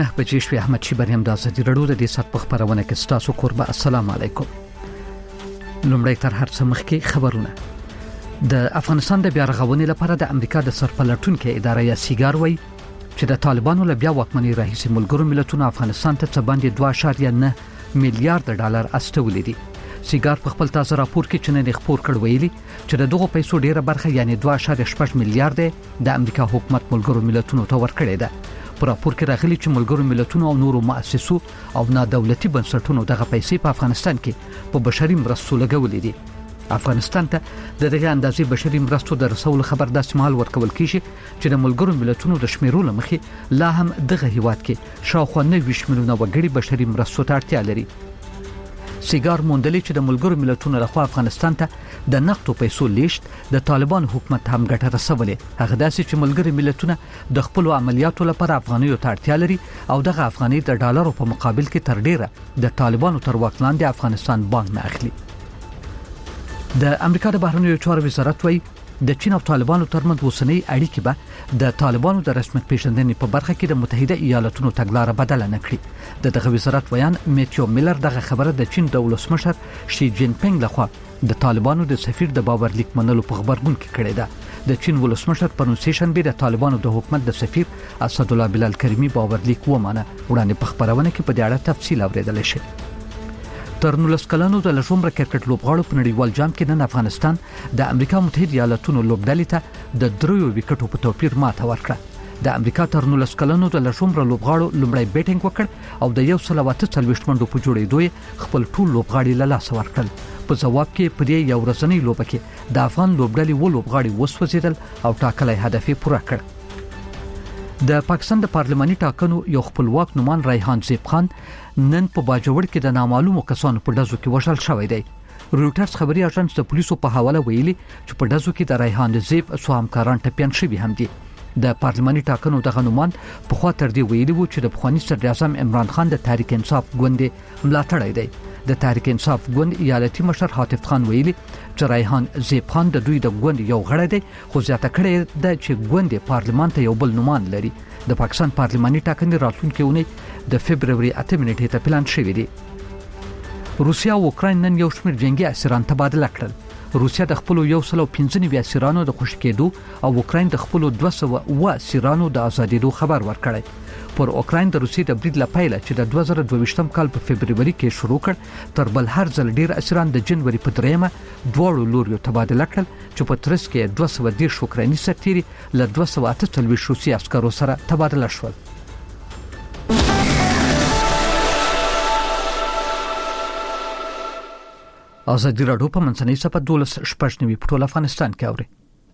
9 بجې شوې. احمد شیبریم د ازادي راډیو د دې سات په خبرونه کې ستاسو قربا. السلام علیکم. لومړی تر هر څه مخکې خبرونه. د افغانستان د بیا رغونې لپاره د امریکا د سرپلټونکو ادارې یا سیګار وایي چې د طالبانو له بیا واکمنۍ راهیسې ملګرو ملتونو افغانستان ته څه باندې 2.9 میلیارډ ډالر استولې دي. سیګار په خپل تازه راپور کې چې نن خبر کړ ویلي چې دغه پیسو ډیره برخه یعنی 2.6 میلیارډ د امریکا حکومت ملګرو ملتونو ته ورکړې ده. په راپور کې راغلي چې ملګرو ملتونو او نورو مؤسسو او نادولتي بنسټونو دغه پیسې په افغانستان کې په بشري مرستو لګولې دي. افغانستان ته دغه اندازې بشري مرستو د رسول خبر د استعمال ورکول کیږي چې د ملګرو ملتونو د شمیرو لمخې لا هم دغه هیواد کې شاوخوا 90 میلیونه وګړي بشري مرستو ته اړتیا لري. سیګار موندلې چې د ملګرو ملتونو لخوا افغانستان ته د نقدو پیسو لیشت د طالبان حکومت هم ګټه رسولې. هغه داسې چې ملګرو ملتونه د خپل عملیاتو لپاره افغانیو ته اړتیا لري او دغه افغاني د ډالرو په مقابل کې تر ډیره د طالبانو تر واک لاندې افغانستان بانک نه اخلي. د امریکا د بهرنیو چارو وزارت وايي د چین او طالبانو ترمنځ اوسنۍ اړیکې به د طالبانو د رسمیت پیژندنې په برخه کې د متحده ایالاتونو تګلارې بدل نه کړي. دغه وزارت ویان میتیو میلر دغه خبره د چین د ولسمشر شي جین پینګ لخوا د طالبانو د سفیر د باورلیک منلو په خبرګون کې کړی ده. د چین ولسمشر پرون سیشن به د طالبانو د حکومت د سفیر اسد الله بلال کریمی باورلیک ومانه. وړاندې په خبرونه کې په دې اړه تفصیل اوریدل شي. تر 19 کلنو د لژومره کرکټ لوبغاړو په نړیوال جام کې نن افغانستان د امریکا متحده ایالاتونو لوبډلې ته د 3 وکټو په توپیر ماته ورکړه. د امریکا تر 19 کلنو د لژومره لوبغاړو لومړی بیټینګ وکړ او د 144 منډو په جوړېدو خپل ټول لوبغاړي له لاسه ورکړل. په جواب کې په دې یو ورځنۍ لوبه کې د افغان لوبډلې لوبغاړي وسوځیدل او ټاکلې هدف یې پوره کړ. د پاکستان د پارلماني ټاکنو یو خپلواک نومان ریحان زیب خان نن په باجوړ کې د نامعلومو کسانو په ډزو کې وژل شوی دی. رويټرز خبري اژانس د پولیسو په حواله ویلي چې په ډزو کې د ریحان زیب سو همکاران ټپيان شوي هم دي. د پارلماني ټاکنو دغه نومان په خوا تر دې ویلي وو چې د افغاني صدر اعظم عمران خان د تحریک انصاف ګوند ملاتړی دی. د تحریک انصاف ګوند ایالتي مشر حاتف خان ویلي چې ریحان زیب خان د دوی د ګوند یو غړی دی خو زیاته کړې ده چې ګوند پارلمان ته یو بل نومان لري. د پاکستان پارلماني ټاکنې راتلونکي اونۍ د فبرवरी 8 نیټې ته پلان شوی دی. روسیا او اوکراین نن یو شمېر جنگي اسیران تبادله کړل. روسیا د خپل 195 اسیرانو د خوشی کېدو او اوکراین د خپل 200 اسیرانو د ازادېدو خبر ورکړی. پر اوکراین د روسیې د برید لپاره چې د 2022م کال په فبرवरी کې شروع کړ تر بل هر ځل ډیر اسیران د جنوري په 3مه دوړو لوريو تبادله کړل چې په ترڅ کې 210 اوکرایني سرتیري له 248 روسي عسکرو سره تبادله شول. ازادي راډیو په منځنۍ صفحه 12 په ټول افغانستان کې اوري.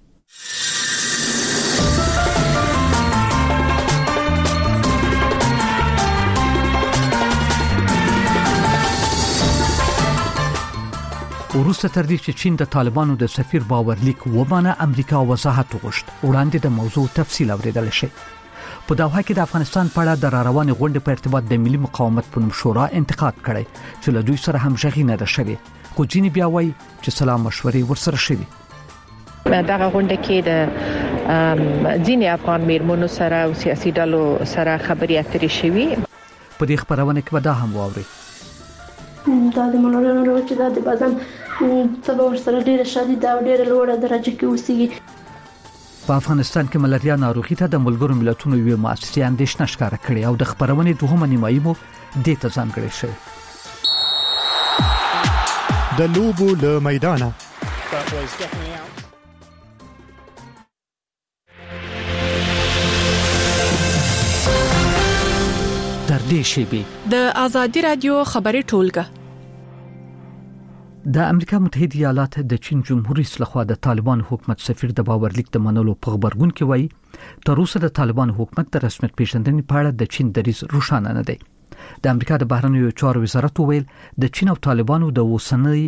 وروسته تر دې چې چین د طالبانو د سفیر باورلیک ومانه امریکا وضاحت وغوښت. وړاندې د موضوع تفصیل اوریدل شي. په دوحه کې د افغانستان په اړه د روانې غونډې په ارتباط د ملي مقاومت په نوم شورا انتقاد کړی چې له دوی سره هم ژغې نه ده شوې. خو ځینې بیا وایي چې سلام مشورې ورسره شوي. دغه غونډه کې د ځینې افغان میرمنو سره او سیاسي ډلو سره خبرې اترې شوي. په دې خبرونه کې به دا هم واوري دا د ملاریا ناروغي چې د بدن تبه ورسره ډیره شدید او ډیره لوړه درجه کې اوسېږي. په افغانستان کې ملاریا ناروغي ته د ملګرو ملتونو یو مؤسسه اندېښنه ښکاره کړې او د خبرونې دوهمه نیمایي مو دې ته ځانګړې شوې. د لوبو له میدانه تر دې شیبې د ازادي رادیو خبري ټولګه. د امریکا متحده ایالات د چین جمهوریت رئیس لخوا د طالبان حکومت سفیر د باورلیک د منلو په خبرګون کې وایي تر اوسه د طالبان حکومت د رسمیت پیژندنې په اړه د چین دریځ روښانه نه دی. د امریکا د بهرنیو چارو وزارت ویل د چین او طالبانو د اوسنۍ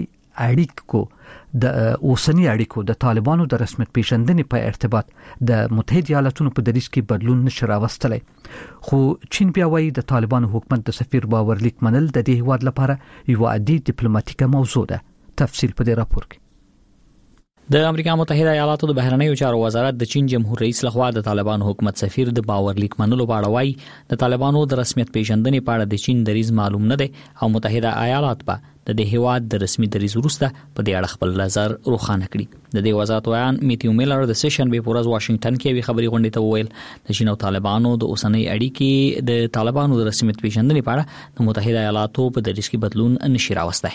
اړیکو د طالبانو د رسمیت پیژندنې په ارتباط د متحده ایالاتونو په دریځ کې بدلون نشي راوستلی. خو چین بیا وایي د طالبانو حکومت د سفیر باورلیک منل د دې هیواد لپاره یو عادي ډیپلوماټیکه موضوع ده. تفصیل په دې راپور کې. د امریکا متحده ایالاتو د بهرنیو چارو وزارت د چین جمهور رئیس لخوا د طالبانو حکومت سفیر د باور لیک منلو په اړه وایي د طالبانو د رسمیت پیژندنې په اړه د چین دریځ معلوم نه دی او متحده ایالات په د دې هیواد د رسمي دریځ وروسته په دې اړه خپل نظر روښانه کړي. د دې وزارت ویان میتیو میلر د سیشن به پورز واشنگټن کې وی خبري غونډې ته وویل د چین او طالبانو د اوسنۍ اړیکې د طالبانو د رسمیت پیژندنې په اړه د متحده ایالاتو په دریځ کې بدلون نشي راوستای.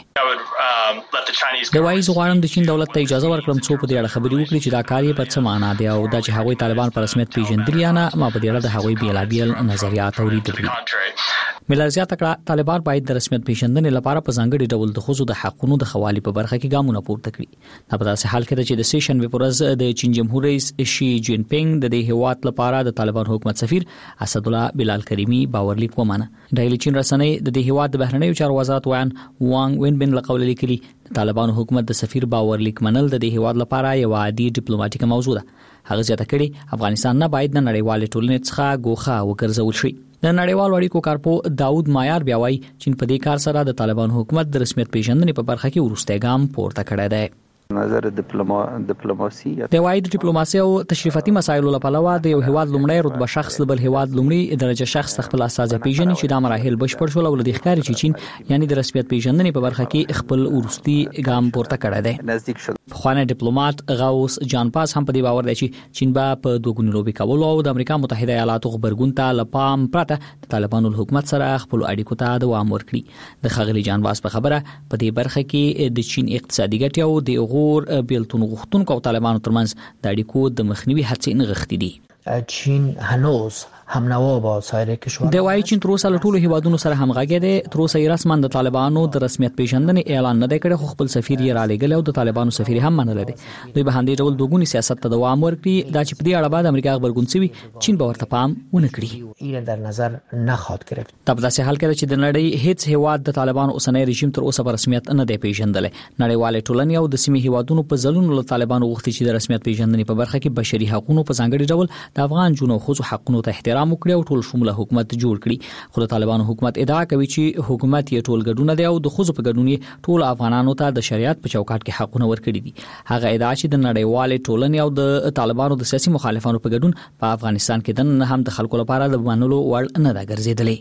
د وایز غواړم د چین دولت ته اجازه ورکړم څو په دې اړه خبري وکړي چې دا کار یې په څه معنا دی او دا چې هغوی طالبان په رسمیت پیژندل یا نه ما په دې اړه د هغوی بیلابیل نظریات اوریدلي. ملر زیاته کړه طالبان باید د رسمیت پیژندنې لپاره په ځانګړي ډول د خصوصي د حقوقو د خوالي په برخه کې ګامونه پورته کړي. دا په داسې حال کې چې د سیشن په ورځ د چین جمهور رئیس شي جین پینګ د دې هیواد لپاره د طالبان حکومت سفیر اسد الله بلال کریمی باورلیک ومانه. ډایلی چین رسنۍ د دې هیواد د بهرنیو چارو وزارت ویان وانګ وینبن لقول لیکلي طالبان حکومت د سفیر باورلیک منل د دې هیواد لپاره یو عادي ډیپلوماټیک موضوع ده. هغه زیاته کړي افغانستان نه باید د نړیوال ټولنې څخه ګوښه وګرځول شي. د نړیوال اړیکو کارپو داود مایار بیا وایي چین په دې کار سره د طالبان حکومت د رسمیت پیژندنې په برخه کې وروستی ګام پورته کړی دی. نظر ډیپلوماسي د وایي د ډیپلوماسي او تشریفاتي مسایلو لپاره د یو هیواد لومړی رتبه شخص بل هیواد لومړی درجه شخص خپل اساسي پیژني چې د مراحل بشپړ شول او د ښکاری چې چین یعنی د رسمیت پیژندنې په برخه کې خپل ورستي ګام پورته کړی دی. نزدیک شو. خوانه ډیپلوماټ غوث جان پاس هم په دې باور دی چې چین به په دوګونی لوبي کولو او د امریکا متحده ایالاتو خبرګون ته لپام پراته د طالبانو حکومت سره خپل اړیکو ته دوام ورکړي. د خغلی جان پاس په خبره په دې برخه کې د چین اقتصادي ګټې او د غور بیلتون غوښتونکو او طالبانو ترمنځ د اړیکو د مخنیوي هڅې نغښتې دي. چین هنوز هم نوا با سایر کشور د وایي چین تر اوسه له ټولو هیوادونو سره همغږی دی. تر اوسه یې رسما د طالبانو د رسمیت پیژندنې اعلان نه دی کړی خو خپل سفیر یې را لېږلی او د طالبانو سفیر هم منلی دی. دوی به همدې ډول دوګوني سیاست ته دوام ورکړي. دا چې په دې اړه بعد امریکا خبرګون شوي چین به ورته پام ونه کړي. ایران در نظر نخواهد گرفت. دا په داسې حال کې چې د نړۍ هیڅ هیواد د طالبانو اوسنۍ رژیم تر اوسه په رسمیت نه دی پیژندلی. نړیوال ټولنې او د سیمې هیوادونو په ځلونو له طالبانو غوښتي چې د رسمیت پیژندنې په برخه کې بشري حقوقو په ځانګړي ډول د افغان جنو خصوصي حقوقو ته احترام وکړي او ټول شموله حکومت جوړ کړي. خو د طالبانو حکومت ادعا کوي چې حکومت یې ټول ګډون دی او د خصوصي په ګډون یې ټول افغانانو ته د شریعت په چوکاټ کې حقونه ورکړي دي. هغه ادعا چې د نړیوال ټولنې او د طالبانو د سیاسي مخالفانو په ګډون په افغانستان کې د نه هم د خلکو لپاره د منلو وړ نه ده ګرځېدلې.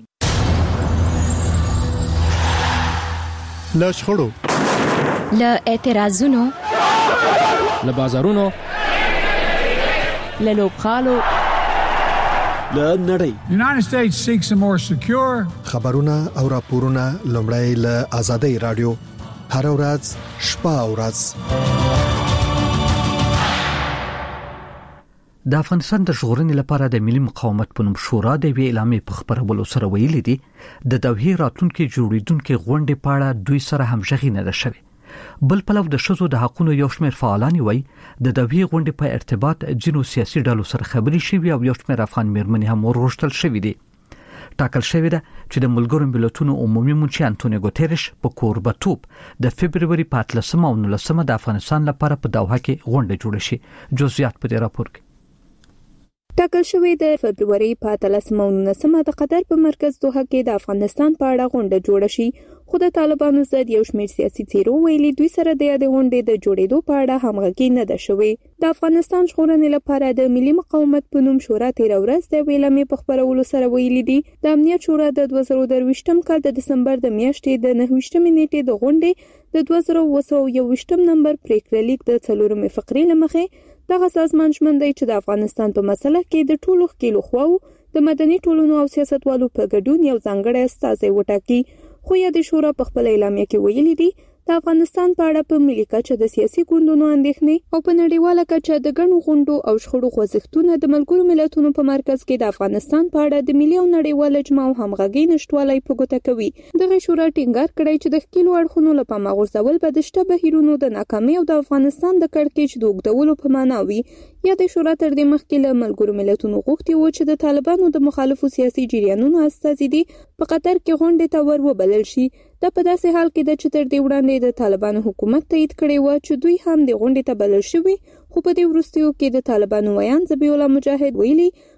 له شخړو، له اعتراضونو، له بازارونو، له لوبغالو، له نړۍ. United States seeks a more secure خبرونه او راپورونه لومړی له آزادۍ رادیو هر ورځ شپه او ورځ. د افغانستان د ژغورنې لپاره د ملي مقاومت په نوم شورا د وی اعلامیې په خبرولو سره ویلي دي د دوحې راتلونکي جوړیدونکو غونډې په اړه دوی سره همغږي نه ده شوې. بل پلو د شذو د حقوقو یو شمېر فعالان وایي د دوحې غونډې په ارتباط جنو سیاسي ډلو سره خبري شوي او یو شمېر افغان میرمنې هم ورغښتل شوي دي. ټاکل شوی ده چې د ملګرو ملتونو عمومي منشي انټونیو ګوتریش په کوربتوب د فبرवरी 13 او 19 د افغانستان لپاره په دوحه کې غونډه جوړه شي. جزئیات په دې راپور کې ټاکل شوی د فبرवरी 13 او 19 د قطر په مرکز دوحه کې د افغانستان په اړه غونډه جوړه شي. خو د طالبانو ضد یو شمېر سیاسي څیرو ویلي دوی سره د یادې غونډې د جوړېدو په اړه همغږي نه ده شوې. د افغانستان ژغورنې لپاره د ملي مقاومت په نوم شورا 13 ورځ د ویلامې په خبرولو سره ویلي دي د امنیت شورا د 2023 کال د دسمبر د میاشتې د 9 نیټې د غونډې د 2021 نمبر پریکړه لیک د 4 فقرې لمخې دغه سازمان ژمن دی چې د افغانستان په مسله کې د ټولو ښکېلو خواو د مدني ټولنو او سیاستوالو په ګډون یو ځانګړی استازی وټاکي. خو یا د شورا په خپل اعلامیه کې ویلي دي د افغانستان په اړه په ملي کچه د سیاسي ګوندونو اندېښنې او په نړیواله کچه د ګڼو غونډو او شخړو خوځښتونه د ملګرو ملتونو په مرکز کې د افغانستان په اړه د ملي او نړیوال اجماع او همغږي نشټوالی په ګوته کوي. دغه شورا ټینګار کړی چې د ښکېلو اړخونو له پامه غورځول به د شته بهیرونو د ناکامۍ او د افغانستان د کړکېچ د اوږدولو په معنا وي. یا د شورا تر دې مخکې له ملګرو ملتونو غوښتي و چې د طالبانو د مخالفو سیاسي جریانونو استازي دي په قطر کې غونډې ته وروبلل شي. دا په داسې حال کې ده چې تر دې وړاندې د طالبانو حکومت تایید کړی و چې دوی هم د غونډې ته بلل شوي. خو په دې وروستیو کې د طالبانو ویان ذبیح الله مجاهد ویلي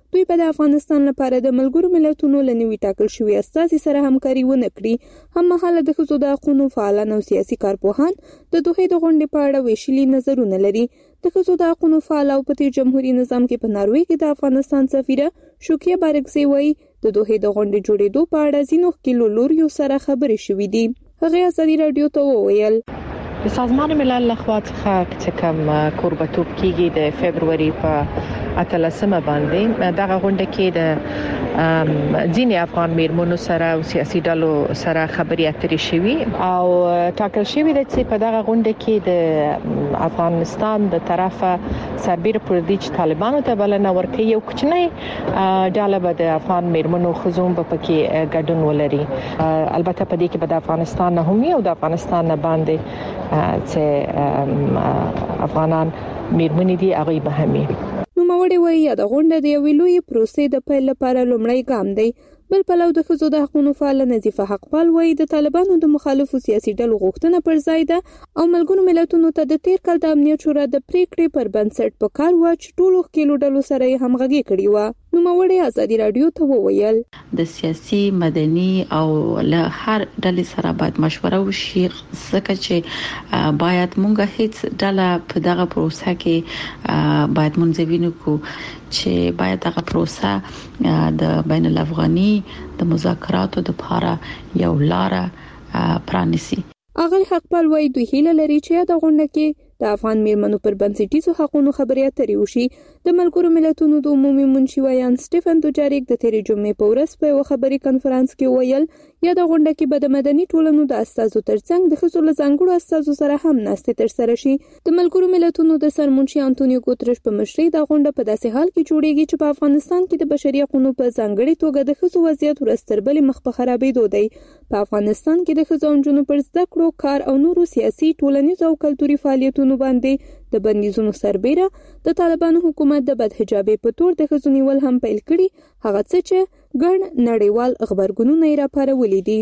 دوی په افغانستان لپاره د ملګرو ملتونو له نوي ټاکل شوی استازي سره همکاري ونه کړي. هم مهاله د ښځو د حقوقو فعالان او سیاسي کارپوهان د دوحې د غونډې په اړه ویشلي نظرونه لري. د ښځو د حقوقو فعال او په جمهوریت نظام کې په ناروې کې د افغانستان سفیره شوکیه بارکزی وایي د دوحې د غونډې جوړېدو په اړه ځینو ښکیلو لوریو سره خبرې شوې دي. هغه ازادي رادیو ته وویل د سازمان ملل لخوا څخه چې کوم کوربتوب کیږي د فبرवरी په 18 باندې دغه غونډه کې د ځینې افغان میرمنو سره او سیاسي ډلو سره خبرې اترې شوې او ټاکل شوې ده چې په دغه غونډه کې د افغانستان د طرفه سربېره پر دې چې طالبانو ته بلنه ورکړي یو کوچنی ډله به د افغان میرمنو خزوم په پکې ګډون ولري. البته په دې کې به د افغانستان نه هم او د افغانستان نه باندې چې افغانان میرمنې دي هغه به همي. نو موري وایي د غونډې د یوې لوی پروسې د پیل لپاره لومړی ګام دی. بل پلو د ښځو د حقوقو فعال نظیفه حقپال وایي د طالبانو د مخالفو سیاسي ډلو غوښتنه پر ځای ده او ملګرو ملتونو ته د تیر کال د امنیت شورا د پریکړې پر بنسټ په کار و چې ټولو ښکیلو ډلو سره همغږي کړې و. نو موري ازادي رادیو ته وویل د سیاسي مدني او له هر ډلې سره باید مشوره وشي ځکه چې باید مونږه هیڅ ډله په دغه پروسه کې باید منځوینه کو چې باید دغه پروسه د بین الافغاني د مذاکراتو د لپاره یو لار پرانیسي. اغل حقپال وایي دوی هیله لري چې د غونډه کې د افغان میرمنو پر بنسټیزو حقوقو خبرې اترې وشي. د ملګرو ملتونو د عمومي منشي ویان سټيفن دوجاریک د تیرې جمعې په ورځ په خبري کانفرنس کې ویل یا د غونډه کې به د مدني ټولنو د استازو ترڅنګ د ښځو له ځانګړو استازو سره هم ناستې ترسره شي. د ملګرو ملتونو د سرمنشي انټونیو ګوترش په مشرۍ د غونډه په داسې حال کې جوړیږي چې په افغانستان کې د بشري حقوقو په ځانګړي توګه د ښځو وضعیت ورستربلې مخ په خرابېدو دی. په افغانستان کې د ښځو انجونو پر زده کړو کار او نورو سیاسي ټولنیز او کلتوري فعالیتونو باندې د بندیزونو سربېره د طالبانو حکومت د بدحجابۍ په تور د ښځو نیول هم پیل کړي، هغه څه چې ګڼ نړیوال خبرګونونه یې راپارولي دي.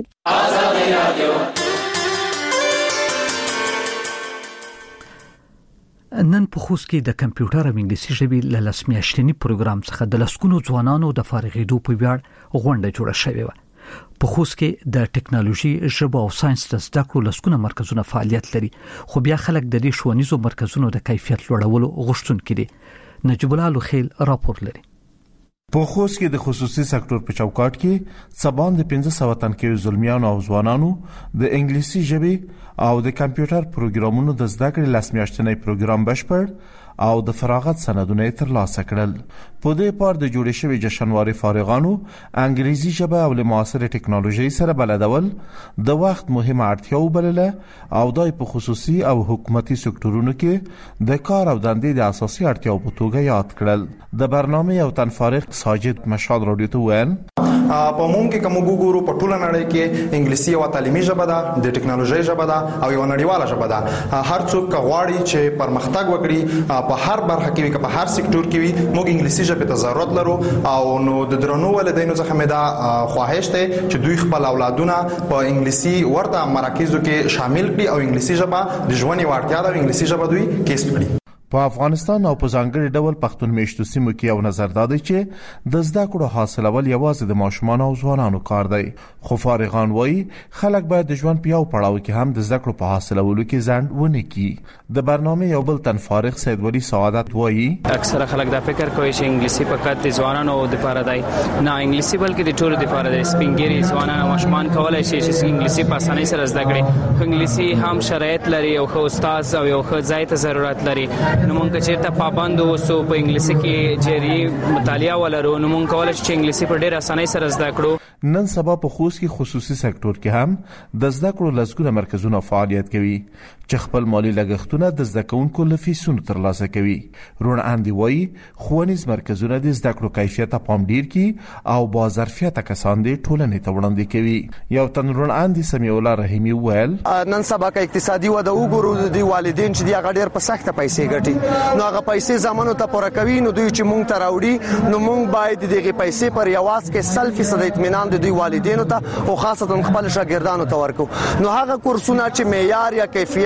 نن په خوست کې د کمپیوټر او انګلیسي ژبې له لسمیاشتنی پروګرام څخه د لسکونو ځوانانو د فارغېدو په ویاړ غونډه جوړه شوې و. په خوست کې د ټکنالوژي ژبه او ساينس د زده کړو لسکونه مرکزونه فعالیت لري، خو بیا خلک د دې ښوونیزو مرکزونو د کیفیت لوړولو غوښتونکي دي. نجیب الله لوخیل راپور لري. په خوست کې د خصوصي سکتور په چوکاټ کې سبان د 1500 تن کې زلمیانو او ځوانانو د انګلیسي ژبې او د کمپیوټر پروګرامونو د زده کړې لسمیاشتنی پروګرام بشپړ او د فراغت سندونه ترلاسه کړل. په دې پار د جوړې شوی جشنواري فارغانو انګلیسي ژبه او له معاصره ټکنالوژي سره بلدول د وخت مهمه اړتیا وبلله او دای په خصوصي او حکومتي سکتورونو کې د کار او دندې د اساسي اړتیاو په توګه یاد کړل. د برنامه یو تن فارغ ساجد مشال رادیو ته ویل په موږ کې کوم ګورو په ټوله نړۍ کې انګلیسي او تعلیمي ژبه ده، د ټکنالوژي ژبه ده او یو نړیواله ژبه ده. هر څوک غواړي چې پرمختګ وکړي په هر برخه کې په هر سکتور کې وي، موږ انګلیسي ژبه ته ضرورت لرو او نو د درنو ولدینو څخه مې دا خواهش ده چې دوی خپل اولادونه په انګلیسي ورته مراکزو کې شامل کړي او انګلیسي ژبه د ژوند وړتیا ده او انګلیسي ژبه دوی کسب کړي. په افغانستان او په ځانګړي ډول پښتون میشتو سیمو کې یو نظر دادی چې د زده کړو حاصلول یوازې د ماشومان او ځوانانو کار دی، خو فارغان وایي خلک باید د ژوند په یو پړاو کې هم د زده کړو په حاصلولو کې ځنډ ونه کړي. د برنامه یو بل تن فارغ سید ولی سعادت وایي اکثره خلک دا فکر کوي چې انګلیسي فقط د ځوانانو لپاره دی، نه انګلیسي بلکې د ټولو لپاره دی. سپینګری ځوانان او ماشومان کولای شي چې انګلیسي په اسانۍ سره زده کړي. انګلیسي هم شرایط لري او خو استاد او یو ښه ځای ته ضرورت لري. نو مونږ چې پابند اوسو په انګلیسي کې جری مطالعه ولرو نو مونږ کولای شو چې انګلیسي په ډېر اسانۍ سره زده کړو. نن سبا په خوست کې خصوصي سکتور کې هم د زده کړو لسګونه مرکزونه فعالیت کوي چې خپل مالی لګښتونه د زده کوونکو له فیسونو ترلاسه کوي. رون اندي وایي ښوونیز مرکزونه د زده کړو کیفیت ته پام ډیر کوي او با ظرفیت کسان د ټولنې ته وړاندې کوي. یو تن رون اندي سمیع الله رحیمی ویل نن سبا کې اقتصادي وده وګورو د والدین چې هغه ډیر په سخته پیسې ګټي، نو هغه پیسې زمانو ته پوره کوي، نو دوی چې مونږ ته راوړي نو مونږ باید دغه پیسې پر یواز کې 100% اطمینان د دوی والدینو ته او خاصتا خپل شاګردانو ته ورکو. نو هغه کورسونه چې معیار یا کیفیت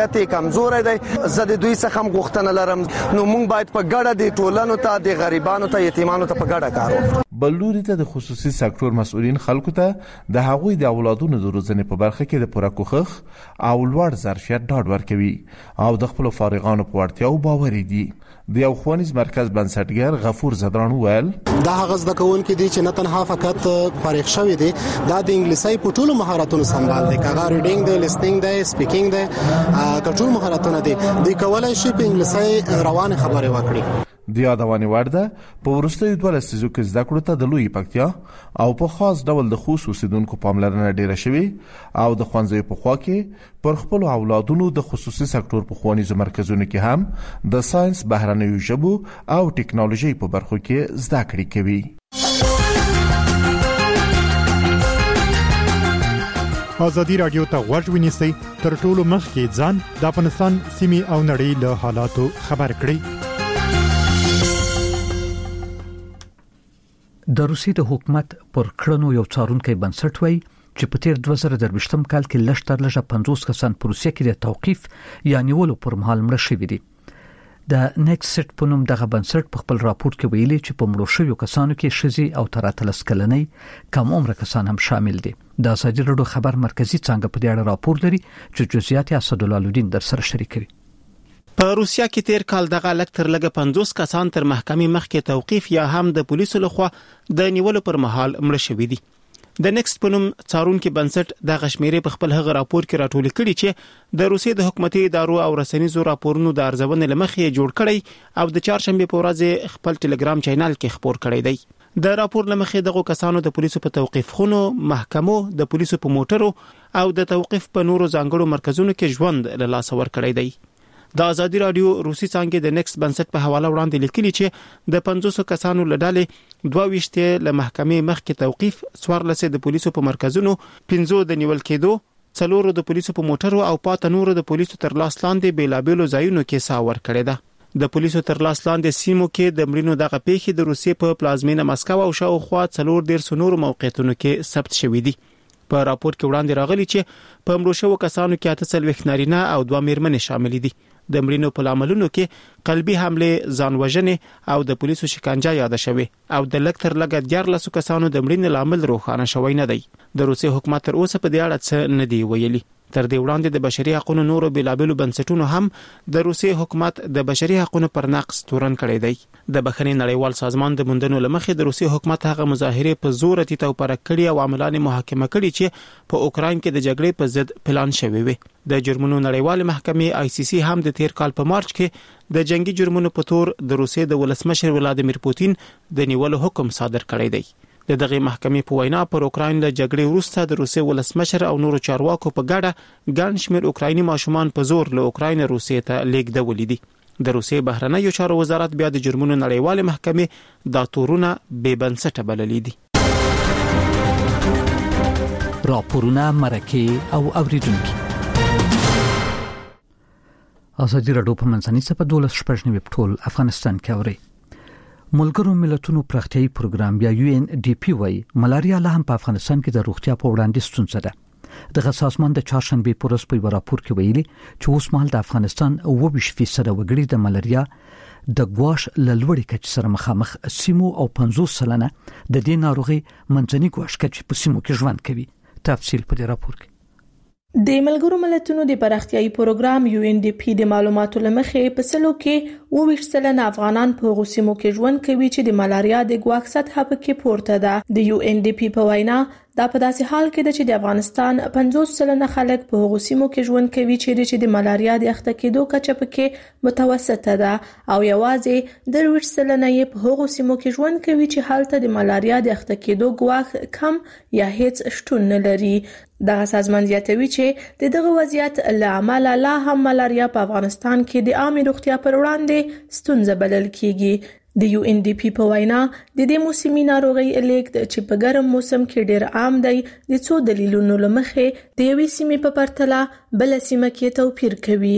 امنیت کمزور دی. زه د دوی څخه هم غوښتنه لرم نو موږ باید په ګډه د ټولنو ته د غریبانو ته یتیمانو ته په ګډه کار وکړو. بلوري ته د خصوصي سکتور مسؤلین خلکو ته د هغوی د اولادونو د روزنې په برخه کې د پوره کوښښ او لوړ ظرفیت ډاډ ورکوي او د خپل فارغانو په وړتیاو باور دي. د یو ښوونیز مرکز بنسټګر غفور زدران وویل دا هغه زده کوونکي دي چې نه تنها فقط فارغ شوي دي، دا د انګلیسي په ټولو مهارتونو سمبال دي، کاغه ریډینګ دی، لیسنینګ دی، سپیکینګ دی، ټول مهارتونه دي. دوی کولای شي په انګلیسي روانه خبرې وکړي. د یادونې وړ ده په وروستیو 12 لسیزو کې زده کړو ته د لوی پکتیا او په خاص ډول د خصوصي اوسیدونکو پاملرنه ډیره شوې او د ښوونځیو په خوا کې پر خپل اولادونو د خصوصي سکتور په ښوونیزو مرکزونو کې هم د ساينس، بهرنیو ژبو او ټکنالوژي په برخو کې زده کړې کوي. ازادي رادیو ته غوږ ونیسئ، تر ټولو مخکې ځان د افغانستان سیمې او نړۍ له حالاتو خبر کړئ. د روسي د حکومت پر کړنو یو څارونکي بنسټ وایي چې په تیر 2023 کال کې لږ 50 کسان په روسیه کې د توقيف یا نیولو پر مهال مړ شوي دي. د نیکست سټ په نوم دغه بنسټ په خپل راپور کې ویلي چې په مړو شویو کسانو کې ښځې او تر 13 کلنۍ کم عمر کسان هم شامل دي. د ازادي راډیو خبر مرکزی څنګه په دې اړه راپور لري چې جزئیات اسدالله الدین در سره شریکوي. په روسیا کې تیر کال دغه لکتر لګه 50 کسان تر محکمې مخکې توقيف یا هم د پولیسو لخوا د نیولو پر مهال مړ شوي دي. د نیکست په نوم څارونکي بنسټ د غشمیرې په خپل هغه راپور کې راټول کړي چې د روسیې د حکومتي ادارو او رسنیزو راپورونو د ارزونې لمخې جوړ کړي او د چهارشنبه په ورځ خپل ټلګرام چینل کې خبر کړی دی. د راپور لمخې دغه کسانو د پولیسو په توقيف خونو، محکمو، د پولیسو په موټرو او د توقيف په نورو ځانګړو مرکزونو کې ژوند له لاس ور کړی دی. د ازادي رادیو روسي څنګه د نیکست بنسټ په حواله وړاندې لیکلي چې د 500 کسانو لړلې 22 له محکمې مخکې توقيف، 14 د پولیسو په مرکزونو، 15 د نیول کېدو، 4 د پولیسو په موټرو او 5 نور د پولیسو تر لاس لاندې بیلابېلو ځایونو کې ساور کړی ده. د پولیسو تر لاس لاندې سیمو کې د مړینو دغه پیښې د روسیې په پلازمینه مسکو او شاوخوا 4 نورو موقعیتونو کې ثبت شوې دي. په راپور کې وړاندې راغلي چې په مړو شوو کسانو کې 48 نارینه او 2 میرمنې شامل دي. د مړینو په لاملونو کې قلبي حمله، ځان وژنې او د پولیسو شکنجه یاد شوه او د لکتر لګ 14 کسانو د مړینې لامل روښانه شوی نه دی. د روسي حکومت تر اوسه په دې اړه څه نه دی ویلي. تر دې وړاندې د بشري حقوقو نورو بلابلو بنسټونو هم د روسي حکومت د بشري حقوقو پر نقض تورن کړی دی. د بخښنې نړیوال سازمان د موندنو لمخې د روسي حکومت هغه مظاهره په زور اتیته او پر کړی او عملان محاکمه کړي چې په اوکراین کې د جګړې په ضد پلان شوی وي. د جرمونو نړیوال محکمې ICC هم د تیر کال په مارچ کې د جنگي جرمونو په تور د روسیې د ولسمشر ولادیمیر پوتین د نیولو حکم صادر کړی دی. د دغه محکمې په وینا پر اوکراین له جګړې وروسته د روسیې ولسمشر او نورو چارواکو په ګډه ګڼ شمېر اوکرایني ماشومان په زور له اوکراین روسیې ته لیږدول دي. د روسیې بهرنیو چارو وزارت بیا د جرمونو نړیوال محکمې دا تورونه بې بنسټه بللي دي. راپورونه مرکه او اوریدونکو ازادي راډیو په منځنۍ صفحه 12 ټول افغانستان کې اوري. ملګرو ملتونو پراختیايي پروګرام یا UNDP وايي ملاریا لا هم په افغانستان کې د روغتیا په وړاندې ستونزه ده. د سازمان د چهارشنبه په ورځ په راپور کې ویلي چې اوس مهال د افغانستان 20% وګړي د ملاریا د ګواش لوړې کچې سره مخامخ سیمو او 50% د دې ناروغي منځني ګواش کچې په سیمو کې ژوند کوي. تفصیل په دې راپور کې. د ملګرو ملتونو د پراختیايي پروګرام UNDP د معلوماتو لمخې په سلو کې 20% افغانان په غوسیمو کې ژوند کوي چې د ملاریا د ګواښ سطح پکې پورته ده. د UNDP په وینا دا په داسې حال کې ده چې د افغانستان 50% خلک په غوسیمو کې ژوند کوي چې د ملاریا د اخته کېدو کچه پکې متوسطه ده او یوازې 20% یې په غوسیمو کې ژوند کوي چې حالت د ملاریا د اخته کېدو ګواښ کم یا هیڅ شتون نه لري. دغه سازمان زیاتوي چې دغه وضعیت له امله لا هم ملاریا په افغانستان کې د عامه روغتیا پر وړاندې ستونزه بلل کیږي. د UNDP په وینا د دې موسمي ناروغي لیکد چې په ګرم موسم کې ډېر عام دی د څو دلیلونو لمخې د یوې سیمې په پرتله بل سیمه کې توپیر کوي.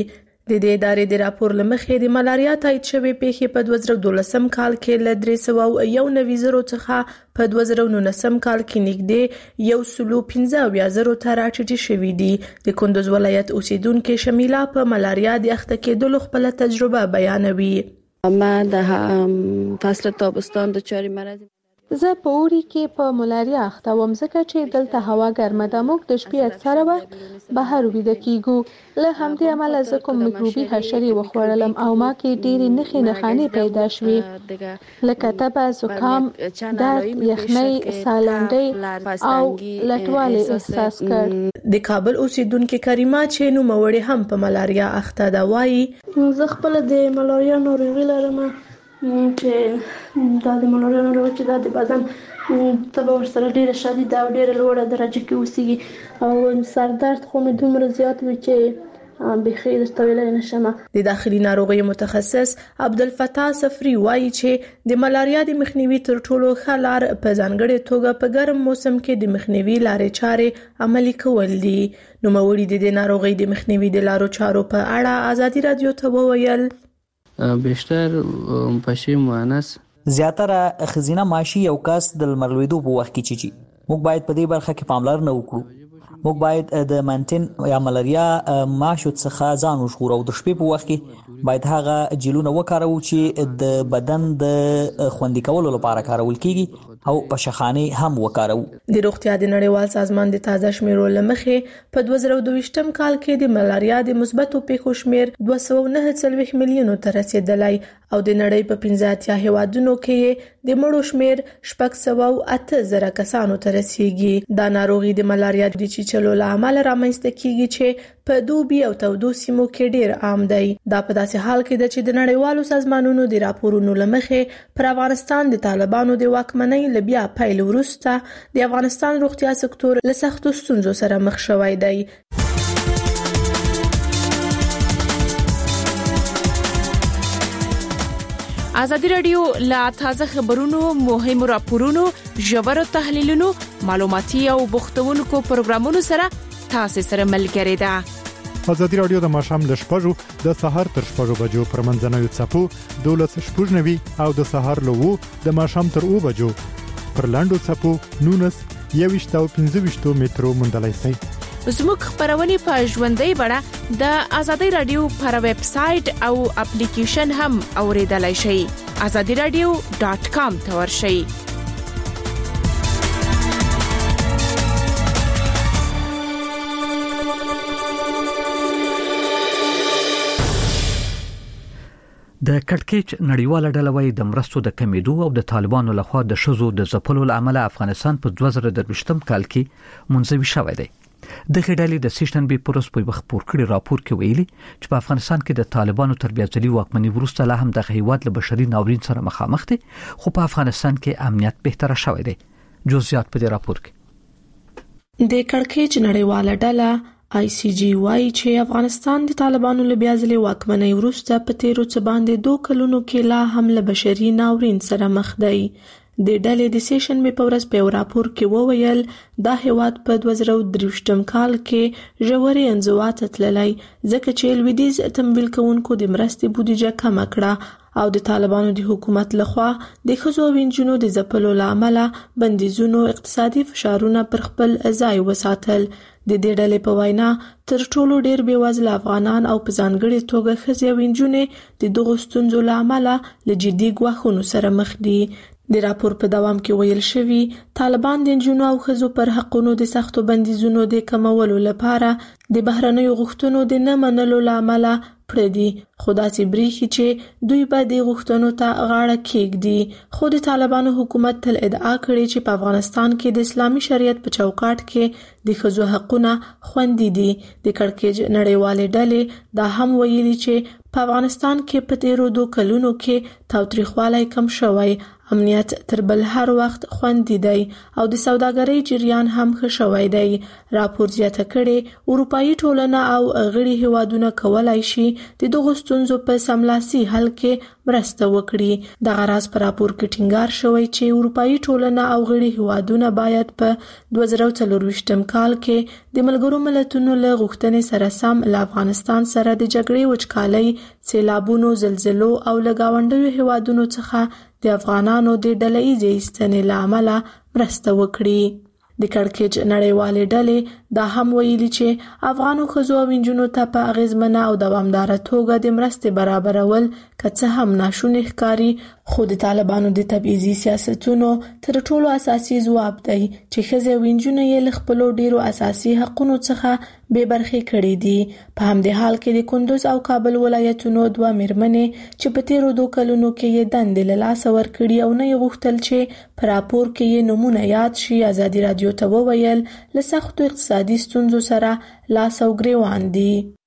د دې ادارې د راپور لمخې د ملاریا تایید شوی پیښې په 2012 کال کې ل 391 څخه په 2019 کال کې نږدې 115 ته راټیټې شوې دي. د کندوز ولایت اوسیدونکو شمیله په ملاریا د اخته کېدلو خپل تجربه بیانوي. ما د فصل تابستان د چاري مرض زه په اوړي کې په ملاریا اخته وم ځکه چې دلته هوا ګرمه ده. موږ د شپې اکثره وخت بهر ویده کیږو. له همدې امله زه کوم میکروبي حشرې وخوړلم او ما کې ډېرې نښې پیدا شوې لکه تبه، زکام، درد، یخنۍ، سالنډۍ او لټوالی احساس کړ. د کابل اوسیدونکو کریمه چې نوموړې هم په ملاریا اخته ده وایي زه خپل د ملاریا ناروغي لرم چې دا د ملاریا ناروغي چې دا د بدن تبه ورسره ډیره شدیده او ډیره لوړه درجه کې اوسېږي او سر درد خو مې دومره زیات وي چې بخیر درته ویلی نشم. د داخلي ناروغیو متخصص عبدالفتاح صفری وایي چې د ملاریا د مخنیوي تر ټولو ښه لار په ځانګړې توګه په ګرم موسم کې د مخنیوي لارې چارې عملي کول دي. نوموړي د ناروغۍ د مخنیوي د لارو چارو په اړه ازادي رادیو ته وویل بیشتر پشي مؤنث زیاتره خزینه ماشي یو کس د لمرلویدو په وخت کې چی موږ باید په دې برخه کې پاملرنه وکړو. موږ باید د مانټین یا ملاریا ماشو څخه ځان وژغورو او د شپې په وخت کې باید هغه جیلونه وکاروو چې د بدن د خوندي کولو لپاره کارول کیږي او په شخانه هم وکاروو. د روغتیا د نړیوال سازمان د تازه شمیرو لمخې په 2022 کال کې د ملاریا د مثبتو پیښو شمیر 249 میلیونو ته رسیدلی او د نړۍ په 15 هیوادونو کې د مړو شمیر 608,000 کسانو ته رسیږي. دا ناروغي د ملاریا د چیچلو له امله رامنځته کیږي چې په دوبي او تودو سیمو کې ډیر عام دی. دا په داسې حال کې ده چې د نړیوالو سازمانونو د راپورونو لمخې پر افغانستان د طالبانو د واکمنۍ له بیا پیل وروسته د افغانستان روغتیا سکتور له سختو ستونزو سره مخ شوی دی. ازادي رادیو لا تازه خبرونو، مهمو راپورونو، ژورو تحلیلونو، معلوماتي او بوختونکو پروګرامونو سره تاسو سره ملګری ده. ازادي رادیو د ماشام ل شپږو د سهار تر شپږو بجو پر منځنوي چپو 12:90 او د سهار له 2 د ماشام تر 2 بجو پر لاندو چپو 19 او 15 مترو مندلای سي. زموږ خبرونه په ژوندۍ بڼه د ازادي رادیو پر ویب سټ او اپلیکیشن هم اوریدلای شئ. azadiradio.com ته ورشئ. د کټکېچ نړیواله ډله وايي د مرستو د کمیدو او د طالبانو لخوا د شذو د ځپلو لامل افغانستان په 2023 کال کې منځوي شوی دی. د غډالي د سیشن بي پروس په وخت پور کړی راپور کې ویلي چې په افغانستان کې د طالبانو تربیتي واکمنۍ وروسته لا هم د هیواد له بشري ناورین سره مخامخ دي، خو په افغانستان کې امنیت بهتره شوی دی. جزئیات په دې راپور کې د کټکېچ نړیواله ډله ICG وايي چې افغانستان د طالبانو له بیازلې واکمنۍ وروسته په تیرو څه باندې 2 کلونو کې لا هم له بشري ناورین سره مخ دی. د ډلې د سیشن می په ورځ په راپور کې وویل دا هیواد په 2023 کال کې ژورې انزوات تللی ځکه چې لویدیز تمویل کوونکو د مرستې بودیجه کم کړه او د طالبانو د حکومت لخوا د ښځو او نجونو د ځپلو لامل بندیزونو اقتصادي فشارونه پر خپل ځای وساتل. د دې ډلې په وینا تر ټولو ډیر بیوزله افغانان او په ځانګړي توګه ښځې او نجونې د دغو ستونزو لامل له جدي ګواښونو سره مخ دي. د راپور په دوام کې ویل شوی طالبان د نجونو او ښځو پر حقونو د سختو بندیزونو د کمولو لپاره د بهرنیو غوښتنو د نه منلو لامل پردي خو داسې بریښي چې دوی به د غوښتنو ته غاړه کېږدي. خو د طالبانو حکومت تل ادعا کړې چې په افغانستان کې د اسلامي شریعت په چوکاټ کې د ښځو حقونه خوندي دي. د کړکېچ نړیوالې ډلې دا هم ویلي چې په افغانستان کې په تیرو 2 کلونو کې تاوتریخوالی کم شوی، امنیت تر بل هر وخت خوندي دی او د سوداګرۍ جریان هم ښه شوی دی. راپور زیاته کړي اروپאי ټولنه او غړي هیوادونه کولای شي د دغو ستونزو په سملاسي حل کې مرسته وکړي. د غراس پر راپور کې ټینګار شوی چې اروپאי ټولنه او غړي هیوادونه باید په 2024 کال کې د ملګرو ملتونو له غوښتنې سره سم له افغانستان سره د جګړې وچکالۍ، سیلابونو، زلزلو او له ګاونډیو هیوادونو څخه د افغانانو د ډله‌ایزې ایستنې له امله مرسته وکړي. د کړکېچ نړیوالې ډلې دا هم ویلي چې افغانو ښځو او نجونو ته په اغیزمنه او دوامداره توګه د مرستې برابرول که څه هم ناشونی ښکاري، خو د طالبانو د تبعیضي سیاستونو تر ټولو اساسي ځواب دی چې ښځې او نجونې یې له خپلو ډیرو اساسي حقونو څخه بې برخې کړي دي. په همدې حال کې د کندوز او کابل ولایتونو 2 میرمنې چې په تیرو 2 کلونو کې یې دندې له لاسه ورکړي او نه یې غوښتل چې په راپور کې یې نومونه یاد شي، ازادي رادیو ته وویل له سختو اقتصادي ستونزو سره لاس او ګریوان دي.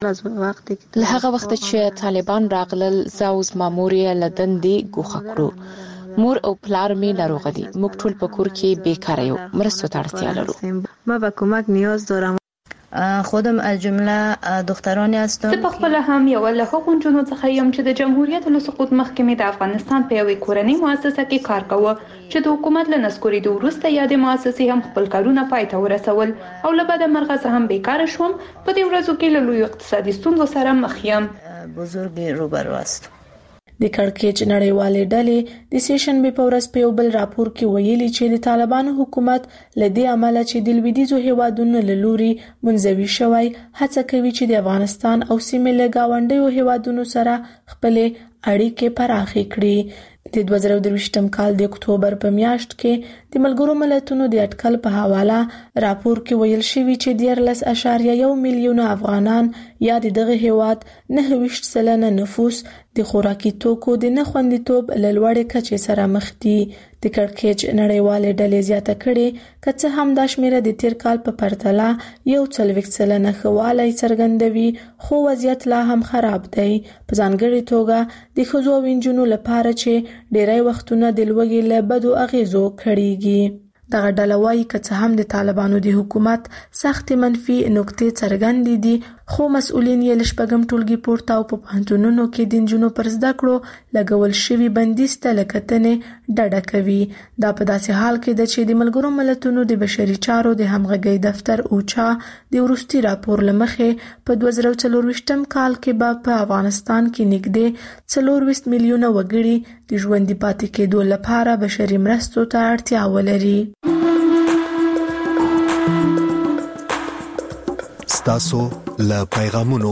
له هغه وخت چې طالبان راغلل زه او زما مور یې له دندې ګوښه کړو. مور او پلار مې ناروغه دي. موږ ټول په کور کې بیکاره یو. مرستو ته اړتیا لرو. ما به کمک نیاز دارم. خودم از جمله دخترانی هستم. زه په خپل هم یو له هغو نجونو څخه یم چې د جمهوریت له سقوط مخکې مې د افغانستان په یوې کورنۍ مؤسسه کې کار کاوه چې د حکومت له نسکورېدو وروسته یادې مؤسسې هم خپل کارونه پای ته ورسول او له بده مرغه زه هم بیکاره شوم. په دې ورځو کې له لویو اقتصادي ستونزو سره مخ یم. بزرگ روبرو است. د کړکېچ نړیوالې ډلې د سیشنبې په ورځ په یو بل راپور کې ویلي چې د طالبانو حکومت له دې امله چې د لویدیځو هیوادونو له لوري منزوي شوی هڅه کوي چې د افغانستان او سیمې له ګاونډیو هیوادونو سره خپلې اړیکې پراخې کړي. د 2023 کال د اکتوبر په میاشت کې د ملګرو ملتونو د اټکل په حواله راپور کې ویل شوی چې 14.1 میلیون افغانان یا دغه هیواد 9% نفوس د خوراکي توکو د نه خوندیتوب له لوړې کچې سره مخ دي. د کړکېچ نړیوالې ډلې زیاته کړي که څه هم دا شمیره د تیر کال په پرتله 40% ښهوالی څرګندوي، خو وضعیت لا هم خراب دی، په ځانګړې توګه د ښځو او نجونو لپاره چې ډیری وختونه د لوږې له بدو اغیزو کړيږي. دغه ډله وايي که څه هم د طالبانو د حکومت سخت منفي نکتې څرګندې دي، خو مسؤلین یې له شپږم ټولګي پورته او په پوهنتونونو کې د نجونو پر زده کړو لګول شوي بندیز ته له کتنې ډډه کوي. دا په داسې حال کې ده چې د ملګرو ملتونو د بشري چارو د همغږۍ دفتر اوچا د وروستي راپور له مخې په 2024 کال کې به په افغانستان کې نږدې 24 میلیونه وګړي د ژوندي پاتې کېدو لپاره بشري مرستو ته اړتیا ولري. ستاسو له پیغامونو.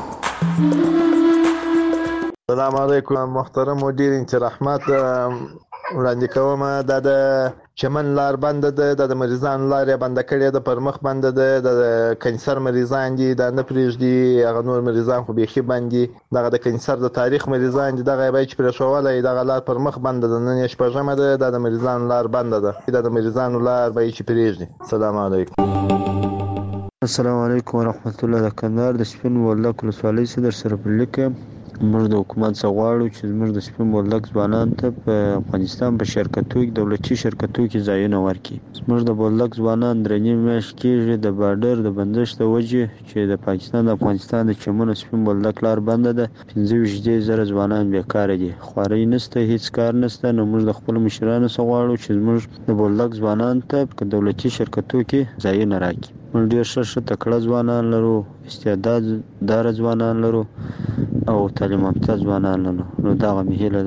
السلام علیکم محترم مدیر انت رحمت وړاندې کوم. دا د چمن لار بند ده، د مریضان لار بند کړي ده، پر مخ بند ده، د کینسر مریضان دي، د نه پریږدي هغه نور مریضان خو بيخي باندې دغه د کینسر د تاریخ مریضان دي، دغه به چې پر شوالای دغه لار پر مخ بند ده، نن شپږمه ده، د مریضان لار بند ده، د مریضان لار به چې پریږدي. السلام علیکم. السلام علیکم ورحمت الله. د کندهار د سپین بولدک ولسوالۍ سره در سره پلیکه موږ د حکومت څخه غواړو چې موږ د سپین بولدک ځوانانو ته په افغانستان په شرکتو کې دولتي شرکتو کې ځایونه ورکړي. موږ د بولدک ځوانان درنې میاشت کېږي د بارډر د بندش د وجې چې د پاکستان د افغانستان د چمن سپین بولدک لار بنده ده. 15,000 ځوانان بیکاره دي، خواري نشته، هیڅ کار نشته. نو موږ د خپل مشرانو څخه غواړو چې موږ د بولدک ځوانانو ته په دولتي شرکتو کې ځایونه راکړي. موږ ډېر ښه تکړه ځوانان لرو، استعداد دار ځوانان لرو او تعلیم یافته ځوانان لرو. نو دا مې هیله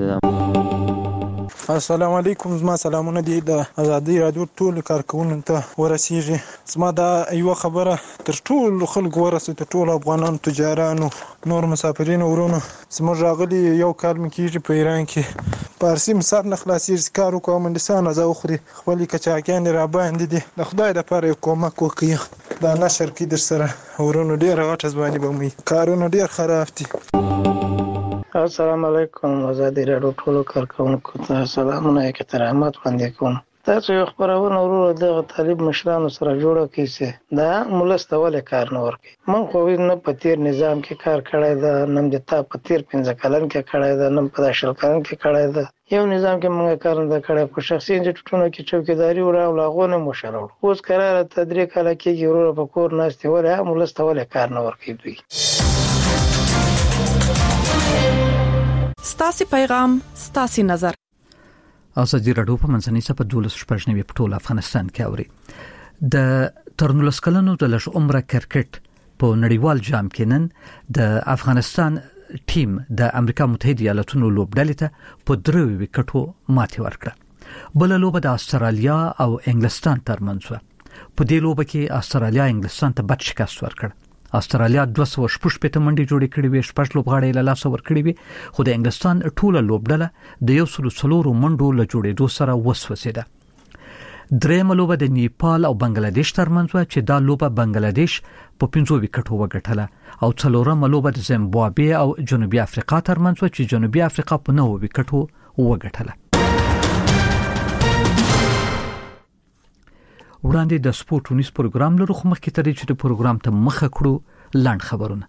ده. السلام علیکم. زما سلامونه دي د ازادي رادیو ټول کارکونکو ته ورسیږي. زما دا یو خبره تر ټول خلکو ورسېده، ټول افغانانو، تجارانو، نور مسافرین ورونو. زموږ راغلي یو کال مې کېږي په ایران کې، پارسي مسار نه خلاصېږي، کار وکړو مندسان ازا وخوري، خپلې کچاکیانې را باندې دي. د خدای دپاره یو کومک وکړي، دا نشر کې در سره ورونو. ډېره غټه ځواني به مې کارونه ډېر خراب دي. السلام علیکم. آزادی رادیو ټولو کارکونکو ته سلامونه احترامات وړاندې کوم. تاسو یو خبرونه ورور دغه طالب مشرانو سره جوړه کیسه دا ملسته ولې کار نه ورکي. من خو نه په تیر نظام کې کار کړی دا، نم د تا په تیر 15 کلن کې کړی دا، نم په 10 کلن کې کړی دا. یو نظام کې موږ کار نه کړی، په شخصي انجټونو کې چوکیداری او لاغونه مشرول. اوس قرار تدریک کله کې ورور په کور ناشته ولې ملسته ولې کار نه ورکي دوی. ستاسو پیغام ستاسو نظر ازادي رادیو په منځنۍ صفه 12 په ټول افغانستان کې اوري د ترنولس کلنو د لږ عمره کرکټ په نړیوال جام کې نن د افغانستان ټیم د امریکا متحده ایالاتونو لوبډلې ته په 3 وکټو ماتې ورکړه. بل لوبه د استرالیا او انګلستان ترمنځ و. په دې لوبه کې استرالیا انګلستان ته بد شکست ورکړ. استرالیا 216 منډي جوړې کړې وې، 6 لوبغاړي له لاسه ورکړې وې، خو د انګلستان ټوله لوبډله د 104 منډو له جوړېدو سره وسوسېده. درېمه لوبه د نیپال او بنگلاديش ترمنځ و چې دا لوبه بنگلاديش په 5 وکټو وګټله او څلورمه لوبه د زیمبابوې او جنوبي افریقا ترمنځ و چې جنوبي افریقا په 9 وکټو وګټله. وړاندې د سپورټونیز پروګرام لرو، خو مخکې ترې چې د پروګرام ته مخه کړو لاند خبرونه.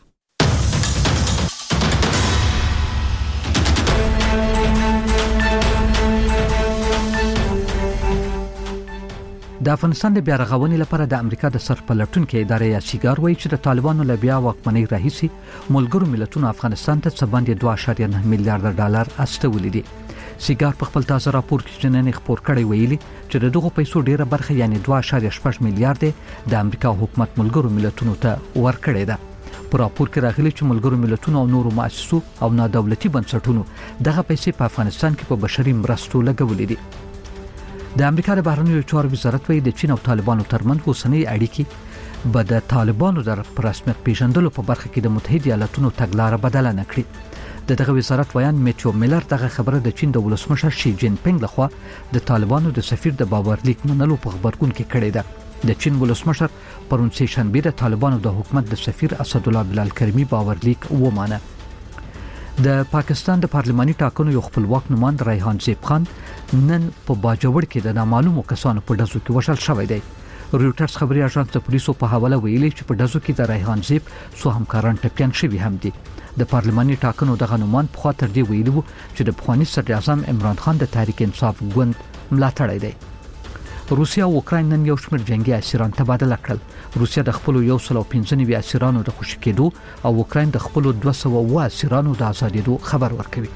د افغانستان د بیا رغونې لپاره د امریکا د سرپلټونکو ادارې یا سیګار وایي چې د طالبانو له بیا واکمنۍ راهیسي ملګرو ملتونو افغانستان ته څه باندې 2.9 میلیارډ ډالر استولې دي. سیګار په خپل تازه راپور کې نن خبر کړی ویلي چې دغه پیسو ډیره برخه یعنی 2.8 میلیارډ د امریکا حکومت ملګرو ملتونو ته ورکړې ده. په راپور کې راغلي چې ملګرو ملتونو او نورو مؤسسو او نادولتي بنسټونو دغه پیسې په افغانستان کې په بشري مرستو لګولې دي. د امریکا د بهرنیو چارو وزارت وایي د چین او طالبانو ترمنځ اوسنۍ اړیکې به د طالبانو د رسمیت پیژندلو په برخه کې د متحده ایالاتونو تګلارې بدله نه کړي. دغه وزارت ویان میتیو میلر دغه خبره د چین د ولسمشر شي جین پینګ لخوا د طالبانو د سفیر د باورلیک منلو په خبرګون کې کړی ده. د چین ولسمشر پرون سه شنبه د طالبانو د حکومت د سفیر اسد الله بلال کریمی باورلیک ومانه. د پاکستان د پارلماني ټاکنو یو خپلواک نمائند ریحان زیب خان نن په باجوړ کې د نامعلومو کسانو په ډزو کې وشل شوی دی. رويټرز خبري اژانس د پولیسو په حواله ویلي چې په ډزو کې د ریحان زیب سو همکاران ټپيان شوی هم دي. د پارلماني ټاکنو د غنومان په خاطر دی ویلي وو چې د افغاني صدر اعظم عمران خان د تحریک انصاف ګوند ملاتړی دی. روسیا او اوکراین نن یو شمېر جنگي اسیران تبادله کړل. روسیا د خپل 195 اسیرانو د خوشی کېدو او اوکراین د خپل 200 اسیرانو د آزادېدو خبر ورکوي.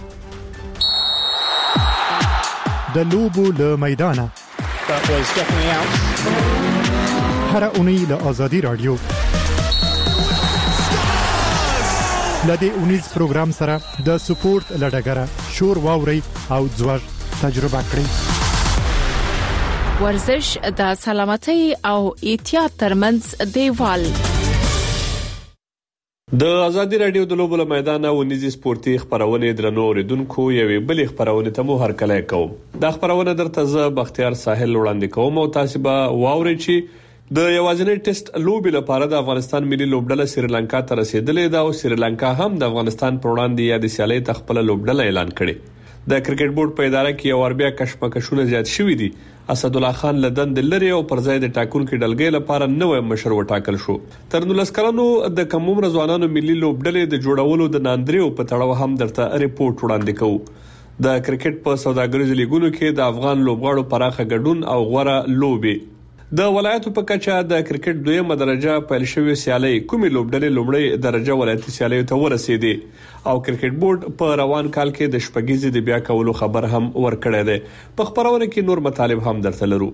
د لوبو له میدانه هر اونۍ له آزادي رادیو لدې اونیز پروګرام سره د سپورت لډګره شور واوري او ځوړ تجربه کړئ. ورزش د سلامتۍ او احتیاط ترمنځ دیوال. د آزادي رادیو د لوبو له میدانه ونیزي سپورتي خبرونه درنو اوریدونکو یوې بلې خبرونه ته مو هرکلی کوم. دا خبرونه درته ز بختیار ساحل وړاندې کوم او تاسو به واورئ چې د یوازینی ټیسټ لوبې لپاره د افغانستان ملي لوبډله سریلانکا ته رسیدلې ده او سریلانکا هم د افغانستان پر وړاندې یاد سیالي ته خپل لوبډله اعلان کړي. د کرکټ بورډ په اداره کې یو اربیا کشمکشونه زیات شوې دي. اسد الله خان لدن د لری او پر ځای د ټاکونکو ډلګۍ لپاره نوې مشر وټاکل شو. تر 19 کلنو د کم عمر ځوانانو ملي لوبډلې د جوړولو د ناندریو په تړاو هم درته ریپورت وړاندې کوو. د کرکټ په سوداګریزو لیګونو کې د افغان لوبغاړو پراخه ګډون او غوړه لوبي. د ولایتو په کچه د کرکټ دویمه درجه پیل شوې سیالي کومې لوبډلې لومړی درجه ولایتي سیالي ته ورسېدې او کرکټ بورډ په روان کال کې د شپږیزې د بیا کولو خبر هم ورکړی دی. په خبرونه کې نور مطالب هم درته لرو.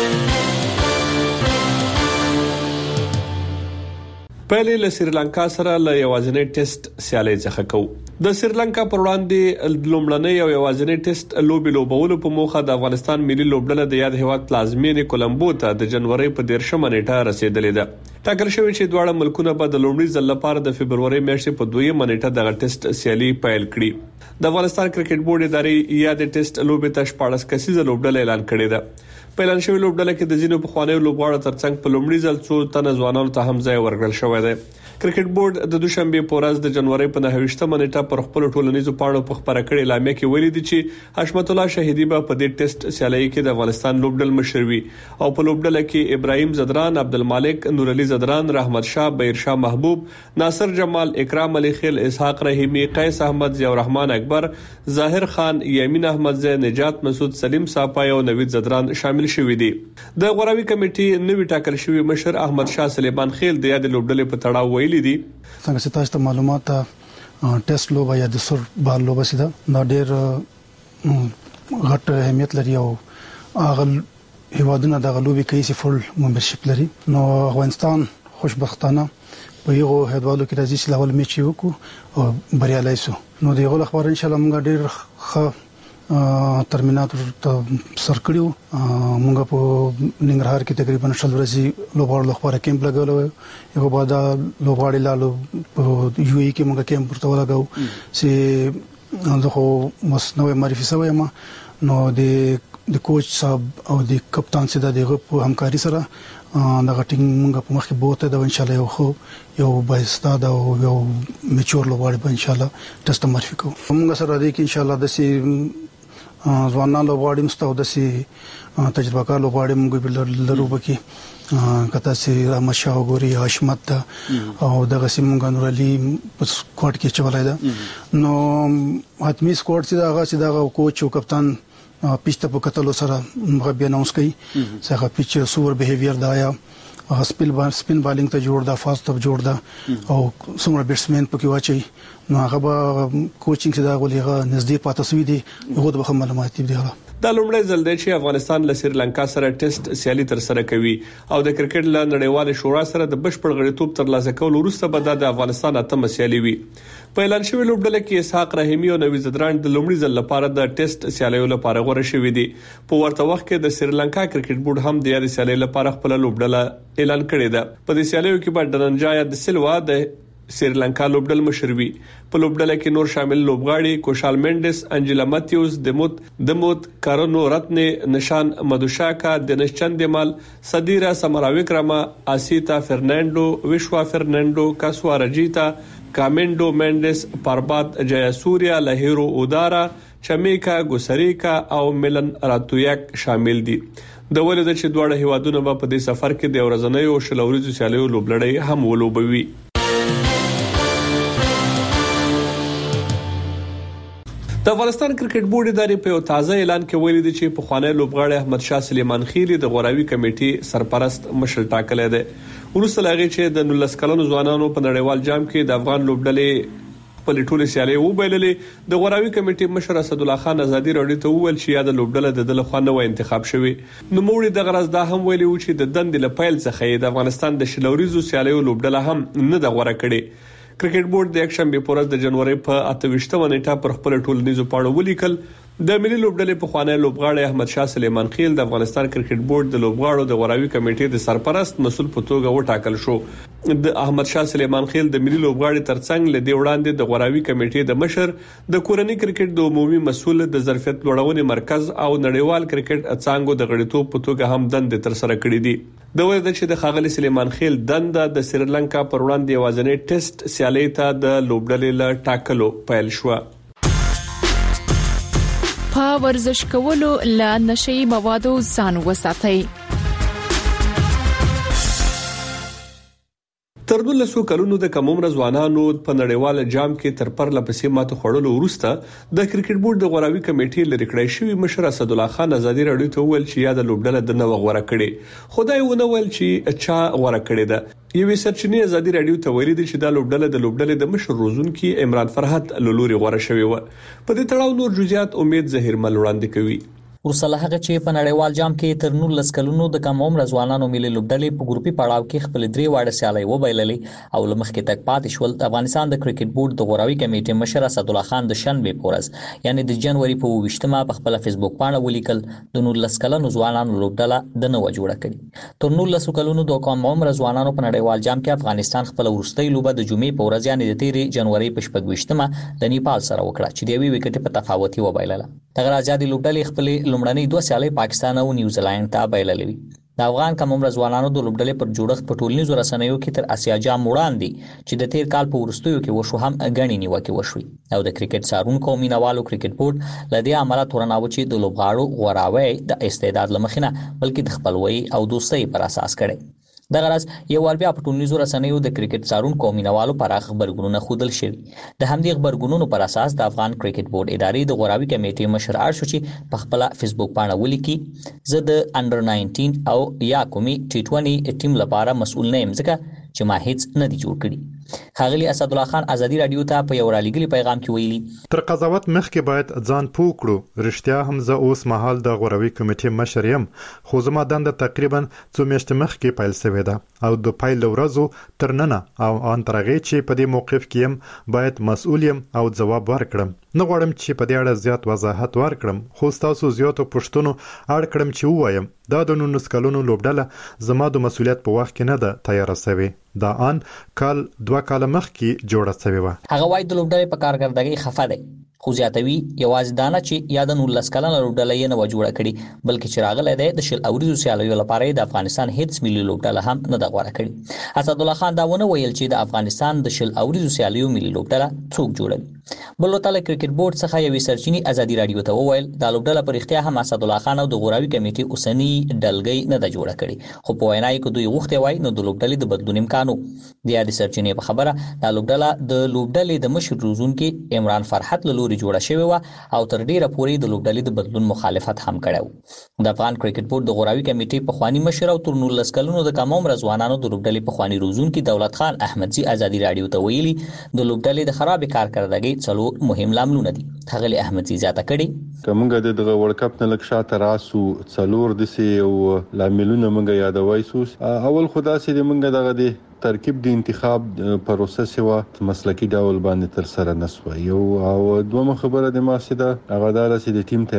پهلې له سریلانکا سره له یوازینی ټیسټ سیالي څخه کوو. د سریلانکا پر وړاندې لومړنۍ او یوازینی ټیسټ لوبي لوبولو په موخه د افغانستان ملي لوبډله د یاد هیواد پلازمینې کولمبو ته د جنوري په 13 نیټه رسیدلې ده. ټاکل شوی چې دواړه ملکونه به د لومړي ځل لپاره د فبرवरी میاشتې په 2 نیټه د ټیسټ سیالي پیل کړي. د افغانستان کرکټ بورډ ادارې یاد ټیسټ لوبي ته 14 کسیزه لوبډله اعلان کړې ده. پلان شوی لوبډله کې د ځینو پخوانیو لوبغاړو ترڅنګ په لومړي ځل څو تنه ځوانانو ته هم ځای ورکړل شوی دی. کرکټ بورډ د دوشنبه په ورځ د جنوري په 9 نیټه پر خپل ټولنیزو پاڼو په خبره کړې اعلامیه کې ویلي دي چې حشمت الله شهیدی به په دې ټیسټ سیالي کې د افغانستان لوبډل مشر وي او په لوبډله کې ابراهیم زدران، عبدالمالک، نور علي زدران، رحمت شاه، بهیر شاه محبوب، ناصر جمال، اکرام علي خیل، اسحاق رحیمی، قیس احمد، ضیاء الرحمن اکبر، ظاهر خان، یمین احمد زین، نجات مسعود، سلیم صافای او نوید زدران شامل شوي دي. د غوراوي کمیټې نوی ټاکل شوی مشر احمد شاه سلیمان خیل د یاد لوبډلې په تړاو ویلي دي څنګه چې تاسو ته معلومات ټیسټ لوبه یا د سر بال لوبه سیده دا ډېر غټ اهمیت لري او هغه هیوادونه د غلوبي کیسې فل ممبرشپ لري. نو افغانستان خوشبختانه په یو هیوادو کې راځي چې لاول میچ وکړو او بریالي شو. نو د یو خبر ان شاء الله موږ ډېر ښه ترمیناتور ته سر کړیو. موږ په ننګرهار کې تقریبا 100 ورځې لوبغاړو لپاره کیمپ لګول و. یو بعد لوبغاړي لالو په یو ای کې موږ کیمپ ورته لګاو چې زه خو مسنوي معرفي سوی ما. نو د کوچ صاحب او د کپتان سره د همکاري سره دا غټینګ موږ په مخ کې بوته دا ان شاء الله یو بایستا دا یو میچور لوبغاړي به ان شاء الله ټیسټ معرفي کوو. موږ سره د ان شاء الله د سي ځوانان لوبغاړي مستو د سي تجربه کار لوبغاړي موږ به لرو بکی کته سي رامشاه غوري حشمت او دغه سي موږ نور علي په سکواډ کې چولای دا. نو حتمی سکواډ سي دا کوچ او کپتان پیچته په کتلو سره موږ بیا اناونس کړي څنګه پیچ سوور بیهیویر دا یا سپین بالینګ ته جوړ دا فاست ته جوړ دا او څومره بیټسمن پکې واچي. نو هغه به کوچینګ څخه دا غولیغه نږدې پاتې سوي دي هغه د معلومات دی. دا لومړی ځل دی چې افغانستان له سریلانکا سره ټیسټ سیالي تر سره کوي او د کرکټ له نړیوال شورا سره د بشپړ غړیتوب ترلاسه کول وروسته به د افغانستان اتم سیالي وي. په اعلان شوی لوبډله کې اسحاق رحیمی او نویز دران د لومړي ځل لپاره د ټیسټ سیالیو لپاره غوړه شوې دي. په ورته وخت کې د سریلانکا کرکټ بورډ هم د یاد سیالي لپاره خپل لوبډله اعلان کړې ده. په دې سیالیو کې به ډننجایا د سلوا د سریلانکا لوبډل مشر وي. په لوبډله کې نور شامل لوبغاړي کوشال مینډس، انجلا ماتیوز، دموت کارونو رتن، نشان مدوشاکا، دنش چندمال، صدیرا سمراویکرما، آسیتا فرناندو، وشوا فرناندو، کاسوا رجیتا، کامندو مینډس، پربات جیاسوریا، لهیرو اودارا، چمیکا ګوسریکا او ملن راتویک شامل دي. د ولید چې دواړه هیوادونه په دې سفر کې د ورځنیو شلوريزو سیالیو لوبلړۍ هم ولوبوي. د افغانستان کرکټ بورډ ادارې په یو تازه اعلان کې ویلي دي چې په خوانی لوبغاړي احمد شاه سلیمان خیلی د غوراوي کمیټې سرپرست مشر ټاکلی دی. ورسره لغې چې د 19 کلنو ځوانانو په نړیوال جام کې د افغان لوبډلې په لټولې سیالي وبایللې. د غوراوي کمیټې مشر اسد الله خان ازادي راډیو ته وویل چې یاد لوبډله د دله خو نه انتخاب شوی. نو موږ د غرض دا هم ویلي و چې د دند له پیل څخه د افغانستان د شلوريزو سیالیو لوبډله هم نه د غوړه کړي. کرکټ بورډ د یکشنبه په ورځ د جنوري په 28 نیټه پر خپل ټولنیزو پاڼو ولیکل د ملي لوبډلې په خوانی لوبغاړي احمد شاه سلیمان خیل د افغانستان کرکټ بورډ د لوبغاړو د غوراوي کمیټې د سرپرست مسول په توګه وټاکل شو. د احمد شاه سلیمان خیل د ملي لوبغاړي ترڅنګ لدی وړاندې د غوراوي کمیټې د مشر، د کورنۍ کرکټ د عمومي مسول، د ظرفیت لوړونې مرکز او نړیوال کرکټ اڅانګو د غړیتوب په توګه هم دند تر سره کړې دي. د وایي چې د خاغلی سلیمان خیل دند د سریلانکا پر وړاندې یوازینی ټیسټ سیالي ته د لوبډلې له ټاکلو پیل شو. په ورزش کولو له نشئی موادو ځان وساتئ. تر 19 کلونو د کم عمر ځوانانو په نړیوال جام کې تر پرله پسې ماته خوړلو وروسته د کرکټ بورډ د غوراوي کمیټې لري کړی شوی مشر اسد الله خان ازادي راډیو ته ویل چې یاد لوبډله د نو غوړه کړي. خدای ونه ویل چې چا غوړه کړي ده. یوې سرچینې ازادي راډیو ته ویلي چې دا لوبډله د مشر روزونکي عمران فرحت لولوري غوړه شوی و. په دې تړاو نور جزئیات امید ظهیر مل وړاندې کوي. ورسره هغه چې په نړیوال جام کې تر 19 کلونو د کم عمر ځوانانو ملي لوبډلې په ګروپي پړاو کې خپل 3 واړه سیالي وبایللې او لمخکې تک پاتې شول. د افغانستان د کرکټ بورډ د غوراوي کمیټې مشر اسد الله خان د شنبه پورز یعنی د جنوري په 28مه په خپل فیسبوک باندې ولیکل د 19 کلونو ځوانانو لوبډله د نو جوړه کړي. تر 19 کلونو د کم عمر ځوانانو په نړیوال جام کې افغانستان خپل ورستۍ لوبه د جمعې په ورځ یعنی د 13 جنوري په 28مه د نیپال سره وکړه چې د یوې وکټ په تفاوتي وبایلله. دغه ازادي لوبډلې خپل لومړنۍ 2 سیالي پاکستان او نیوزیلند ته بایللې. د افغان کم عمر ځوانانو د لوبډلې پر جوړښت په ټولنیزو رسنیو کې تر اسیا جام وړاندې چې د تیر کال په ورستیو کې وشو هم غنی نیوکه وشوي او د کرکټ څارونکو مینوالو کرکټ بورډ لدی عمله تورناو چې د لوبغاړو غوراوي د استعداد لمخینه بلکې د خپلوي او دوستۍ پر اساس کړي. د غرض یو ور بیا په ټولنیزو رسنیو د کرکټ څارونکو مینوالو پر خبرګونونه خودل شي. د همدې خبرګونونو پر اساس د افغان کرکټ بورډ ادارې د غوراوي کمیټې مشر ارشو چې په خپل فیسبوک باندې ولیکي زه د انډر 19 او یا کومي T20 ټیم لپاره مسؤل نه یم ځکه چې ما هیڅ نه دی جوړ کړی. ښاغلي اسد الله خان ازادي رادیو ته په یو رالیږلي پیغام کې ویلي تر قضاوت مخکې باید ځان پوه کړو رښتیا هم زه اوس مهال د غوروي کمیټې مشر یم خو زما دنده تقریبا څو میاشتې مخکې پیل شوې ده او د پیل ورځو تر ننه او ان ترغه چې په دې موقف کې يم باید مسؤل یم او جواب ورکړم نه غواړم چې په دې اړه زیات وضاحت ورکړم خو تاسو زیاتو پښتنو اړ کړم چې وایم دا د 19 کلونو لوبډله زما د مسؤلیت په وخت کې نه ده تیار شوی دا ان کال 2 کال مخکې جوړه شوی و هغه وایي د لوبډلې په کارکردګۍ خفه دی خو زیاتوي یوازې دانه چې یا د 19 کلنه لوبډله یې نه جوړه کړي بلکې چې راغله ده د شل اوریزو سیالیو لپاره د افغانستان هیڅ ملي لوبډله هم نه د غوړه کړي اسد الله خان دا ونه ویل چې د افغانستان د شل اوریزو سیالیو ملي لوبډله څوک جوړوي بل وتل کرکټ بورډ څخه یو سرچینی ازادي رادیو ته وویل د لوبډله پر اختیار هم اسد الله خان او د غوراوي کمیټې اوسنی ډلګۍ نه د جوړه کړي خو په وینای کې دوی غوښتي وای نو د لوبډلې د بدلون امکانو د یاد سرچینی په خبره د لوبډلې د مشر روزونکو عمران فرحت له لوري جوړه شوی و او تر ډیره پورې د لوبډلې د بدلون مخالفت هم کړو د افغان کرکټ بورډ د غوراوي کمیټې په خواني مشر او تر 19 کلونو د کم عمر ځوانانو د لوبډلې په خواني روزونکو دولت خان احمدزي ازادي رادیو ته ویلي د لوبډلې د خراب کارکردګۍ څلور مهم لاملونه دي ښاغلي احمدزي زیاته کړي کومګه د ورلد کپ نه لک شاته راسو څلور د سي او لاملونه موږ یادوي سوس اول خدا سي د موږ دغه د ترکیب د انتخاب پروسس و مسلکی ډول باندې تر سره نسوي او دوه خبره د ما سي ده هغه دار سي د ټیم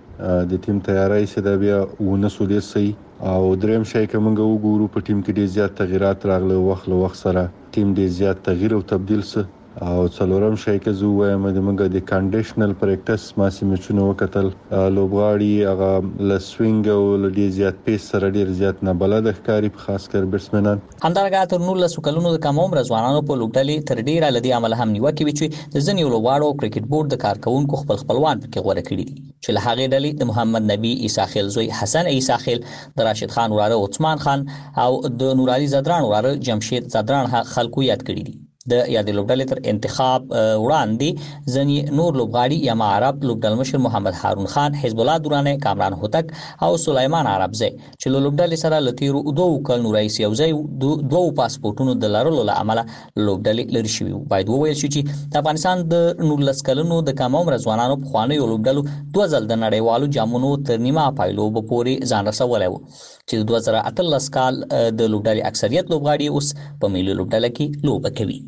تیاری سي د بیا ونسولې سي او دریم شي کومګه وګورو په ټیم کې ډیر زیات تغیرات راغله وخت سره ټیم ډیر زیات تغییر او تبديل سي او څلورم شي کې زو وایم د موږ د کنډیشنل پریکټس ما سیمچونه وکتل لوبغاړي هغه لسوینګ او لدی زیات پیس سره ډیر زیات نه بلد ښکاری په خاص کر بیټسمنان همدارنګه تر 19 کلونو د کم عمر ځوانانو په لوبډلې تر ډیره لدی عمل هم نیوکه وی چې د ځنیو لوبغاړو کرکټ بورډ د کارکونکو خپلوان پکې غوړه کړی دي چې له هغه ډلې د محمد نبی عیسی خیل زوی حسن عیسی خیل د راشد خان وراره عثمان خان او د نور علي زدران وراره جمشید زدران خلکو یاد کړی دي د یاد لوبډلې تر انتخاب وړاندې ځنی نور لوبغاړي یا عرب لوبډل مشر محمد هارون خان حزب الله دورانه کامران هوتک او سليمان عربزي چې لوبډلې سره لتیرو دوه کل نورایس یوځای دوه پاسپورتونو د لارلو له عمله لوبډلې لري شوی باید وویل شي چې د افغانستان د 19 کلونو د کم عمر ځوانانو په خواني لوبډلو دوه ځل د نړیوالو جامونو تر نیمه پایلو په پوري ځان رسولای و چې 2018 کال د لوبډلې اکثریت لوبغاړي اوس په ملي لوبډله کې لوبه کوي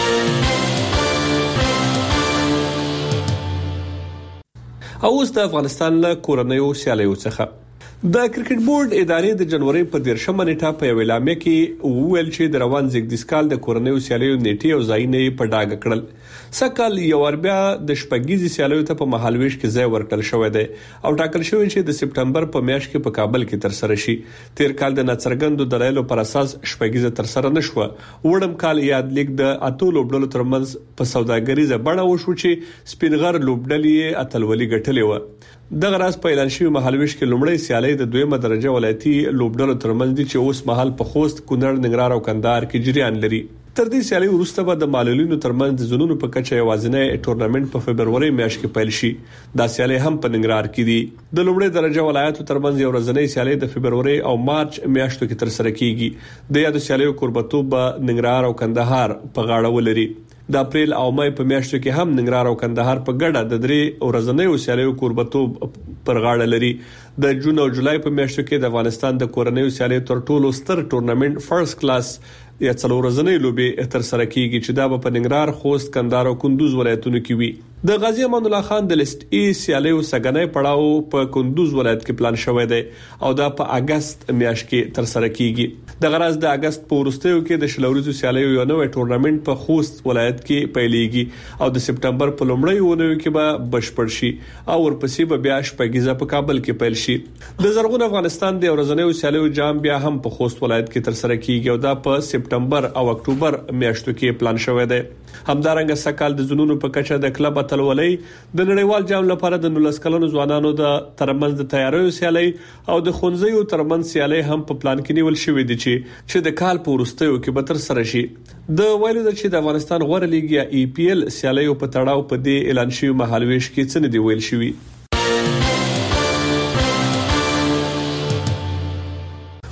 اوس د افغانستان له کورنیو سیالیو څخه د کرکټ بورډ ادارې د جنوري په 13 نیټه په اعلامیه کې وویل چې د روان زیږدیز کال د کورنیو سیالیو نیټه او ځایونه په ډاګه کړل سکهال یو اربیا د شپږیزي سیالیو ته په مهالويش کې ځای ورکړل شوې ده او ټاکل شوی چې د سپټمبر په میاشت کې په کابل کې تر سره شي تیر کال د نڅرګندو دلایلو پر اساس شپږیزه تر سره نشوه وړم کال یاد لیک د اتو لوبډلو ترمنځ په سوداګریزه بڼه وشو چې سپینغر لوبډلې اتلولي ګټلې و دغه راز په اعلان شوی مهالويش کې لومړی سیالي د دویمه درجه ولایتي لوبډلو ترمنځ دي چې اوس مهال په خوست کونړ ننګرهار او کندهار کې جریان لري تر دې سیالي وروسته به د معلولینو ترمنځ د زونونو په کچه یوازینی ټورنمنت په فبرवरी میاشت کې پیل شي دا سیالي هم په ننګرهار کې دي د لومړی درجه ولایتو ترمنځ یو ورځنی سیالي د فبرवरी او مارچ میاشتو کې تر سره کیږي د یادو سیالیو کوربتوب به ننګرهار او کندهار په غاړه ولري د اپریل او مې په میاشتو کې هم ننګرهار او کندهار په ګډه د درې ورځنیو سیالیو کوربتوب پر غاړه لري د جون او جولای په میاشتو کې د افغانستان د کورنیو سیالیو تر ټولو ستر ټورنمنت فرست کلاس یا څلور ورځنی لوبي تر سره کیږي چې دا په ننګرهار خوست کندهار او کندوز ولایتونو کې وي د غازی امان الله خان د لیست ای سیالیو سګنې پړاو په کندوز ولایت کې پلان شوی دی او دا په اگست میاشت کې تر سره کیږي د غرض د اگست په وروستیو کې د شلوريزو سیالیو یو نوې ټورنمنت په خوست ولایت کې پیلېږي او د سپټمبر په لومړۍ اونۍ کې به بشپړ شي او ورپسې به بیا شپږیزه په کابل کې پیل شي د زرغون افغانستان د ورځنیو سیالیو جام بیا هم په خوست ولایت کې تر سره کیږي او دا په سپټمبر او اکتوبر میاشتو کې پلان شوی دی همدارنګه سکهال د زونونو په کچه د کلب اتلولۍ د نړیوال جام لپاره د 19 کلونو ځوانانو د ترمنځ د تیاریو سیالي او د خونځیو ترمنځ سیالي هم په پلان کې نیول شوې دي چې د کال په وروستیو کې به تر سره شي د ویلو د چې د افغانستان غوړه لیګ یا ای پی ایل سیالیو په تړاو په دې اعلان شوی مهالويش کې څه نه دی ویل شوی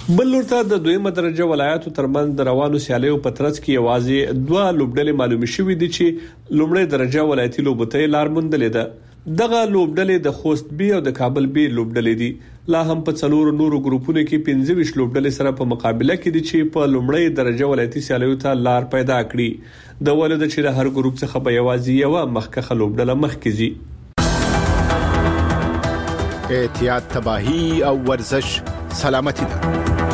بلورته د دویمه درجه ولایتو ترمن د روانو سیالیو په ترڅ کې یوازې 2 لوبډلې معلومه شوې دي چې لومړی درجه ولایتي لوبته لار موندلې ده. دغه لوبډلې د خوست بي او د کابل بي لوبډلې دي. لا هم په څلور نورو ګروپونو کې 25 لوبډلې سره په مقابله کې دي چې په لومړی درجه ولایتي سیالیو ته لار پیدا کړي. د ولود چې د هر ګروپ څخه به یوازې یو مخکخه لوبډله مخکې ځي. احتیاط تباہی او ورزش سلامتی ده.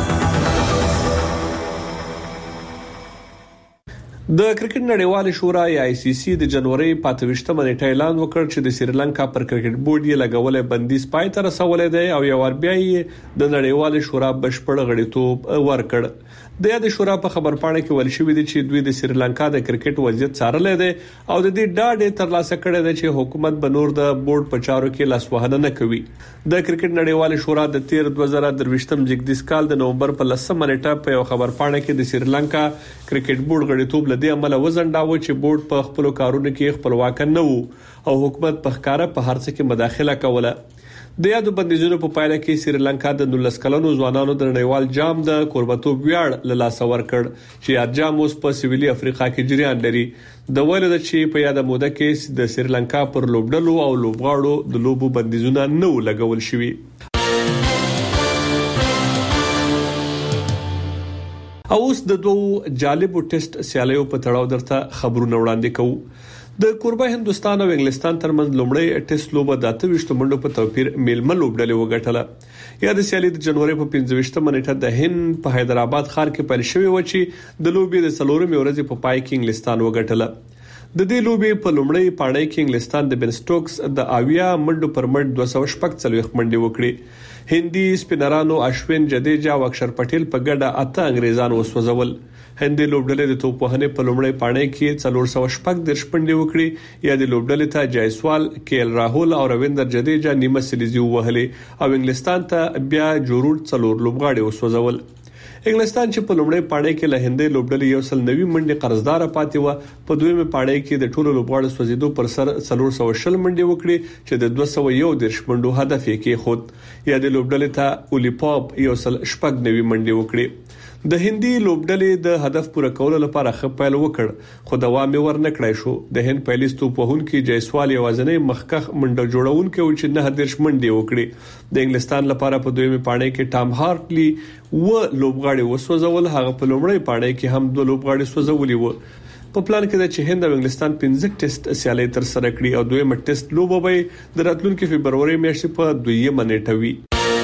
د کرکټ نړیوال شورا یا ICC د جنوري 25 نیټه اعلان وکړ چې د سریلانکا پر کرکټ بورډ یې لګولې بندیز پای ته رسولې ده او یو ور بیا یې د نړیوال شورا بشپړ غړیتوب ورکړ. د یاد شورا په خبرپاڼه کې ویل شوی دی چې دوی د سریلانکا د کرکټ وضعیت څارلې ده او د دې ډاډ ترلاسه کړی دی چې حکومت به نور د بورډ په چارو کې لاسوهنه نه کوي. د کرکټ نړیوال شورا د 2023م جګدیش کال د نومبر په 10 نیټه په یو خبرپاڼه کې د سریلانکا کرکټ بورډ غړیتوب لدی عمل وزنډاوه چې بورډ په خپل کارونو کې خپلواک نه وو او حکومت په ښکارا په هر څه کې مداخله کوله. د یادو بندیزونو په پایله کې سریلانکا د 19 کلنو ځوانانو د نړیوال جام د کوربتوب ویاړ له لاسه ورکړ چې یاد جام اوس په سویلي افریقا کې جریان لري. د ویل چې په یاد موده کې د سریلانکا پر لوبډلو او لوبغاړو د لوبو بندیزونه نه لګول شوي. اوس د دوه جالبو ټیسټ سیالیو په تړاو درته خبرونه وړاندې کوو. د کوربه هندستان او انګلستان ترمنځ لومړی ټیسټ لوبه د 28 منډو په توپیر میلمه لوبډلې وګټله. یا د سیالي د جنوري په 15 نیټه د هند په حیدرآباد ښار کې پیل شوې و چې د لوبې د څلورمې ورځې په پای کې انګلستان وګټله. د دې لوبې په لومړی پاړۍ کې انګلستان د بن سټوکس د 80 منډو پر مټ 240 منډې وکړې. هندي سپینرانو اشوین جدیجا او اکشر پټیل په ګډه 8 انګریزان وسوځول. هندي لوبډلې د توپوهنې په لومړی پاړۍ کې 440 منډې وکړې. یا د لوبډلې ته جایسوال، کېل راهول او رویندر جدیجا نیمه سلیزي وهلې او انګلستان ته بیا جوړ 4 لوبغاړي وسوځول. انګلستان چې په لومړی پاړۍ کې له هندي لوبډلې 190 منډې قرضدار پاتې و، په دویمه پاړۍ کې د ټولو لوبغاړو سوځیدو پر سر 420 منډې وکړې چې د 201 منډو هدف یې کېښود. یا د لوبډلې ته اولیپاپ 190 منډې وکړې. د هندي لوبډلې د هدف پوره کولو لپاره خپل وکړ خو دوام یې ورنکړای شو. د هند پالیستو په هون کې جایسوال یوازنۍ مخکخ منډه جوړونکو چې 9 منډې وکړي. د انګلستان لپاره په دویمه پاړۍ کې ټام هارټلی و لوبغاړي وسوځول، هغه په لومړی پاړۍ کې هم 2 لوبغاړي سوځولي وو. په پلان کې د چې هند او انګلستان 15 ټیسټ سیالي تر سره کړي او دویمه ټیسټ لوبه به د راتلونکي فبرवरी میاشتې په 2 نیټه وي.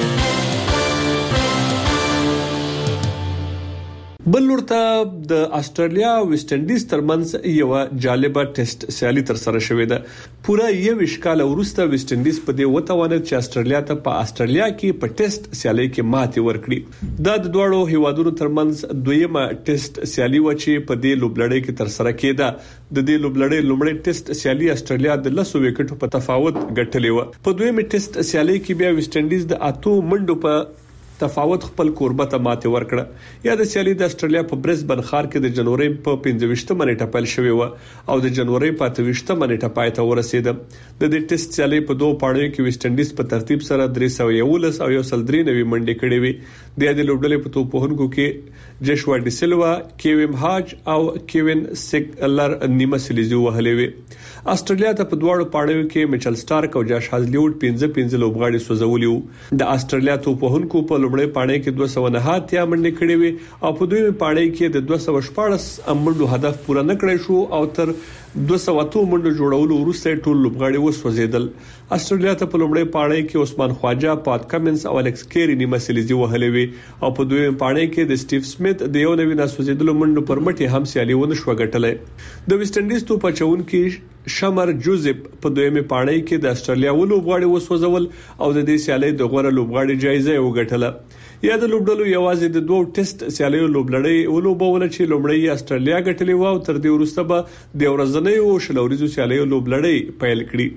بلورته د استرالیا او ویسټ انډیز ترمنځ یو جالبه ټیسټ سیالي تر سره شوې ده. پوره 21 کال وروسته ویسټ انډیز په دې وتوانه چې استرالیا ته په استرالیا کې په ټیسټ سیالي کې ماتې ورکړي. دا د دوړو هیوادونو ترمنځ دویمه ټیسټ سیالي و چې په دې لوبلړۍ کې تر سره کېده. د دې لوبلړۍ لومړی ټیسټ سیالي استرالیا د 10 وکټو په تفاوت ګټلې و. په دویمه ټیسټ سیالي کې بیا ویسټ انډیز د 8 منډو په تفاوت خپل کوربته ماته ورکړه. یا د سیالي د استرالیا په برزبن ښار کې د جنوري په 15 نیټه پیل شوې و او د جنوري په 28 نیټه پای ته ورسېده. د دې ټیسټ سیالي په دوه پاړیو کې ویسټ انډیز په ترتیب سره 311 او 193 منډې کړې وي. د دې لوبډلې په توپوهونکو کې جشوا ډي سیلوا، کیویم هاج او کیوین سیګلر نیمه سلیزي وهلې وي. استرالیا ته په دواړو پاړیو کې میچل سټارک او جاش هازلیوډ 15 لوبغاړي سوځولي وو. د استرالیا توپوهونکو په لومړی پاړۍ کې 209 منډې کړې وي او په دویمه پاړۍ کې د 214 منډو هدف پوره نه کړی شو او تر 208 منډو جوړولو وروسته ټول لوبغاړي وسوځیدل. استرالیا ته په لومړی پاړۍ کې عثمان خواجه، پات کمنز او الکس کیری نیمه سلیزي وهلې وي او په دویمه پاړۍ کې د سټیو سمیت د یو نوی ناسوځیدلو منډو پر مټ هم سیالي ونه شو ګټلې. د ویسټ انډیز توپ اچونکي شمر جوزف په دویمه پاړۍ کې د استرالیا لوبغاړي وسوځول او د دې سیالي د غوړه لوبغاړي جایزه وګټله. یا د لوبډلو یوازې د دوه ټیسټ سیالیو لوبلړۍ ولوبول چې لومړی استرالیا ګټلې و او تر دې وروسته به د ورځنۍ او شلوريزو سیالیو لوبلړۍ پیل کړي.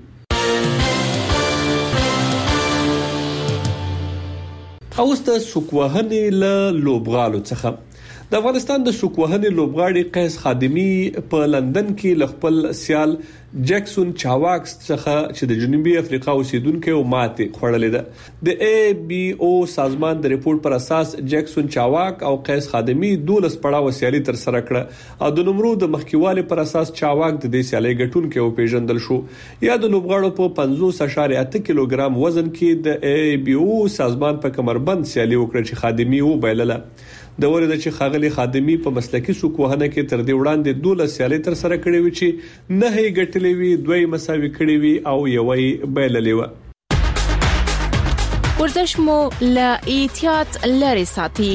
اوس د سوکوهنې له لوبغالو څخه د افغانستان د سوکوهنې لوبغاړي قیس خادمی په لندن کې خپل سیال جیکسون چاواکس څخه چې د جنوبي افریقا اوسیدونکو ماته خوړلې ده. د ای بی او سازمان د ریپورت پر اساس جیکسون چاواک او قیس خادمی 12 پړاو سیالي تر سره کړه او د نمرو د مخکیواله پر اساس چاواک د دې سیالي ګټونکو او پیژندل شو. یا د لوبغاړو په 50.8 کیلوګرام وزن کې د ای بی او سازمان په کمربند سیالي وکړه چې خادمی و بایلله. د ورته چې خاغلی خادمی په مسلکی سوکوهنه کې تر دې وړاندې 12 سیالي تر سره کړې وي چې نه هي ګټلې وي، دوی مساوي کړې وي او یوې بایللې و. ورزش مو له احتیاط لري ساتي.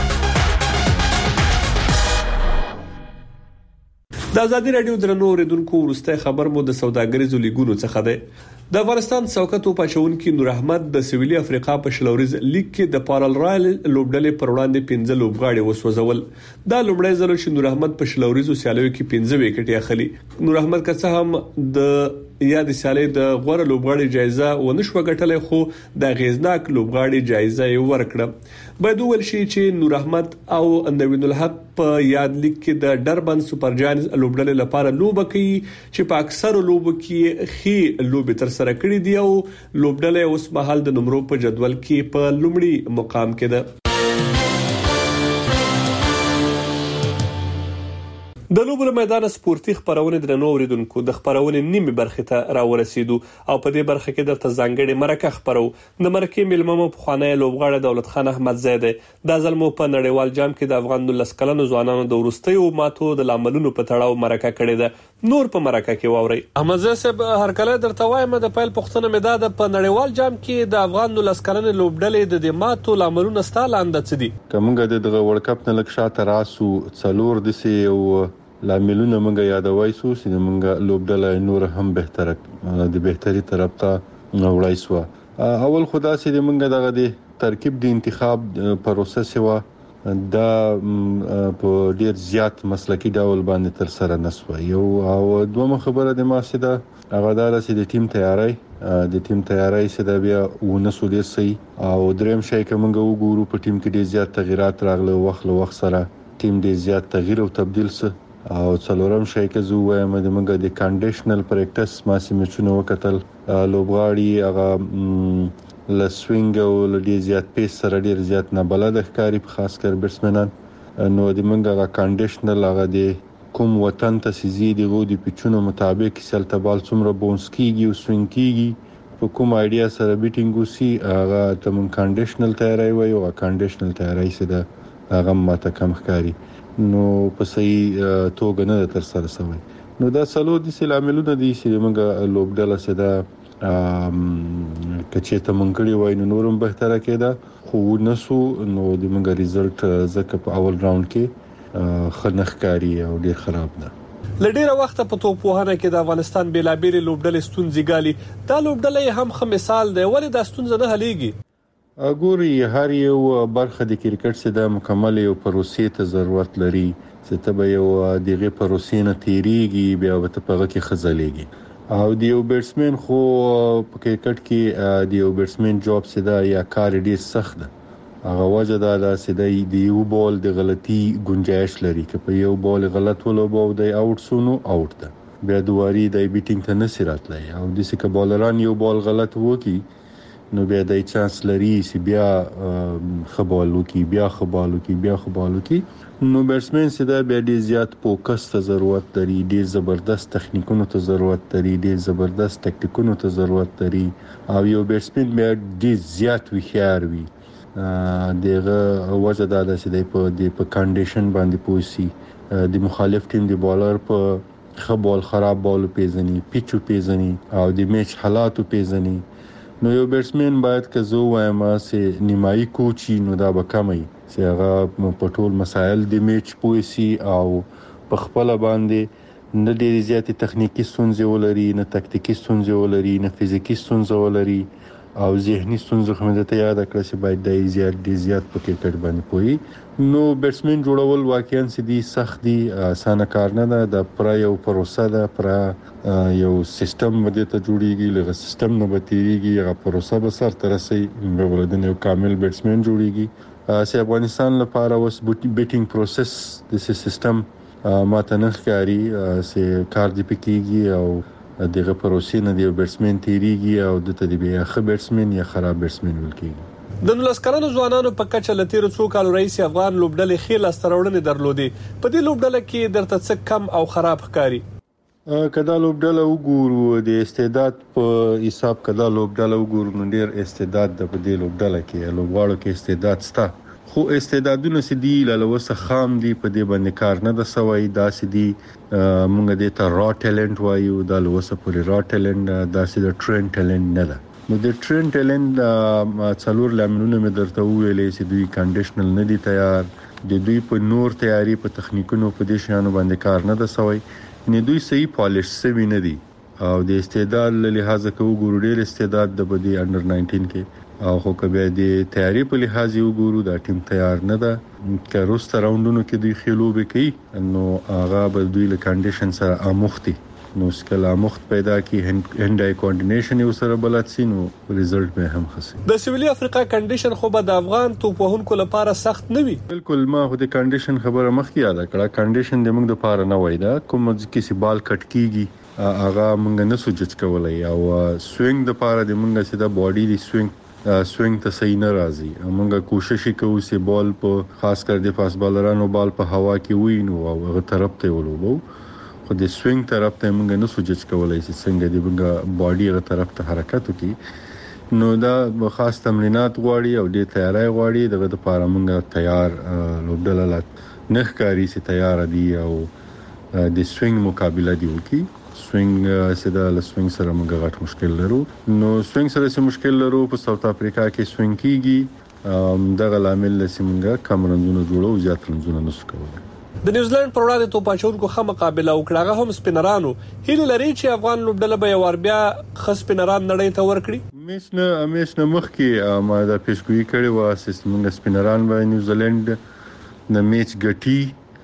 د ازادي رادیو درنو اوریدونکو ورسته خبر مو د سوداګریزو لیګونو څخه ده. د افغانستان څوکتو پاچونکو نور احمد د سویلي افریقا په شلوريز لیګ کې د پارل رایل لوبډلې پر وړاندې 15 لوبغاړي وسوځول. دا لومړی ځل چې نور احمد په شلوريزو سیالیو کې 15 وکټې اخلي. نور احمد که څه هم د یاد سیالي د غوړه لوبغاړي جایزه ونشو ګټلې خو د غیزناک لوبغاړي جایزه یې ورکړه. باید ول شي چې نور احمد او نوین الحق په یاد لیګ کې د ډربن سپر جاینز لوبډلې لپاره لوب کوي چې په اکثر لوبو کې خي لوب تر سره کړی دی او لوبډلې اوس مهال د نمرو په جدول کې په لومړي مقام کې ده. د لوبو میدان سپورتي خبرونه درنو اوریدونکو د خبرونه نیمه برخه ته راورسېدو او په دې برخه کې د تزنګړې مرکه خبرو د مرکه ملممو په خانه لوبغاړي دولت خان احمد زیده د ظلمو په نړیوال جام کې د افغان لسکلنو ځوانانو د ورستیو ماتو د لاملونو په تړاو مرکه کړې ده. نور په مرکه کې واوري احمد زیده هر کله درته وایم د پایل پښتنه مداد په نړیوال جام کې د افغان لسکلنو لوبډلې د ماتو لاملونو ستالاند څه دي. کومګه د ورلد کپ نه لکشاته راسو څلور دسي او لاملونه موږ یادوي سو چې موږ لوبډله نور هم بهتره د بهتري طرف ته وړای سو. اول خدا سي موږ دغه د ترکیب د انتخاب پروسس و دا په ډیر زیات مسلکی ډول باندې تر سره نسو. یو او دوه خبره د ماسده هغه دار سي د ټیم تیاری سي د بیا ونسو دي سي او دریم شي کومګه وګورو په ټیم کې ډیر زیات تغیرات راغله وخت سره ټیم ډیر زیات تغییر او تبديل سه او څلورم شي کې زو وایم د موږ د کنډیشنل پریکټس ما سیمچونه وکتل لوبغاړي هغه لسوینګ او لډي زیات پیس سره ډیر زیات نه بلد ښکاری په خاص کر بیټسمنان نو د موږ هغه کنډیشنل هغه د کوم وطن ته سيزي دی غو د پچونو مطابق سلته بال څومره بونس کیږي او سوینګ کیږي په کوم ایډیا سره بیټینګ وسی هغه ته موږ کنډیشنل تیاری وایو او کنډیشنل تیاری سره هغه ماته کم ښکاری نو په صحیح توګه نه تر سره شوی. نو دا سلو د سلاملونه دي چې موږ لوبډله سره کچې ته مونږ کړی وای نو نورم بهتره کېده خو نسو نو د موږ ریزلټ زکه په اول راوند کې خنخکاری او ډیر خراب ده. لډیره وخت په توپوهنه کې د افغانستان بیلابېل لوبډلې ستونزې ګالي. دا لوبډلې هم خه مثال دی ولې د ستونزې نه حلېږي. ګوري هر یو برخه د کرکټ څخه د مکمل یو پروسې ته ضرورت لري چې ته به یو دغه پروسې نه تیریږي بیا به ته پغه کې خزلېږي او د یو بیټسمن خو په کرکټ کې د یو بیټسمن جاب څه دا یا کار ډیر سخت ده. هغه وجه دا چې د یو بال د غلطي گنجائش لري چې په یو بال غلط ولوبو د اوټ سونو اوټ ده بیا دواري د بیټینګ ته نسرات لای او د سکه بالران یو بال غلط وکي نو بیا د چانس لري چې بیا خبالو کی نو بیټسمن سي دا بیا ډیر زیات فوکس ته ضرورت لري ډیر زبردست تخنیکونو ته ضرورت لري ډیر زبردست ټاکټیکونو ته ضرورت لري او یو بیټسمن بیا ډیر زیات وخیار وي دغه وجه دا چې په کنډیشن باندې پوسی د مخالف ټیم دی بالر په خبال خراب بال پیژني پیچو پیژني او د میچ حالاتو پیژني. نو یو بیټسمن باید که زو وایم چې نیمایي کوچي نو دا به کمي چې هغه په ټول مسایل د میچ پوسی او په خپل باندې نه ډېر زیاتې تخنیکی ستونزې ولري نه تکتیکی ستونزې ولري نه فزیکی ستونزې ولري او ذهني ستونزې هم د ته یاد کړئ چې باید د زیات په کرکټ باندې پوي. نو بیټسمن جوړول واقعا سدي سخت دي اسانه کار نه ده د پر یو پروسه ده پر یو سیستم باندې ته جوړیږي لږه سیستم نه بتیږي هغه پروسه به سر تر رسي ولودن یو کامل بیټسمن جوړیږي سي افغانستان لپاره اوس بیټینګ پروسس د سیستم ماته نه ښکاري چې کار دی پکېږي او دغه پروسې نه دی بیټسمن تیریږي او د تدبیر ښه بیټسمن یا خراب بیټسمن ولکېږي. د 19 کلنو ځوانانو په کچه لتیر څو کال رئیس افغان لوبډلې خېل استراوړنې درلودي. په دې لوبډله کې درته څه کم او خراب ښکاري؟ کدا لوبډله وګورو د استعداد په حساب کدا لوبډله وګورو نو ډیر استعداد د په دې لوبډله کې لوبغاړو کې استعداد شته، خو استعدادونه سدي لوسه خام دي په دې باندې کار نه د سوي داسې دي. مونږ دې ته را ټیلنت وایو، د لوسه پورې را ټیلنت داسې د ټرین ټیلنت نه ده. نو د ټرین ټیلنت څلور لاملونه مې درته ویلې چې دوی کنډیشنل نه دي تیار، د دوی په نور تیاری په تخنیکونو په دې شانو باندې کار نه د سوي، نه دوی صحیح پالیش سوي نه دي. او د استعداد له لحاظه کو ګورو ډیر استعداد د بدی انډر 19 کې او خو کبه د تیاری په لحاظ یو ګورو دا ټیم تیار نه ده. که روسته راوندونو کې دوی خلوبه کوي نو هغه به دوی له کنډیشن سره اموختي، نو سکلا مخت پیدا کی هند آی کوارډینیشن یو سره بلد سي نو ریزلټ به هم خسي. د سویلي افریقا کنډیشن خو به د افغان توپ وهونکو لپاره سخت نه وي. بالکل ما خو د کنډیشن خبره مخکې یاد کړه. کنډیشن د موږ لپاره نه وای دا کوم چې سي بال کټ کیږي هغه موږ نه سوچ کولای او سوینګ د لپاره د موږ چې د باډي د سوینګ ته صحیح نه راځي. موږ کوشش کوو چې بال په خاص کر د فاست بالرانو بال په هوا کې وینو او هغه طرف ته ولوبو، خو د سوینګ طرف ته موږ نه سوچ کولای چې څنګه د موږ باډي هغه طرف ته حرکت وکړي. نو دا خاص تمرینات غواړي او د تیاری غواړي. دغه لپاره موږ تیار لوبډله نه ښکاري چې تیار دي او د سوینګ مقابله دی وکړي. سوینګ سره له سوینګ سره موږ غټ مشکل لرو. نو سوینګ سره سم مشکل لرو. په ساوث افریقا کې سوینګ کیږي، دغه لامل لسمږه کم رنزونه جوړو، زیات رنزونه نشو کولای. د نیوزیلند پر وړاندې توپاچونکو خه مقابله وکړه، هم سپینرانو هیله لري چې افغان لوبډله به یو بیا خص سپینران نړۍ ته ورکړي. همیش نه مخکې ما دا پیشګویی کړې و چې موږ سپینران به نیوزیلند د میچ ګټي،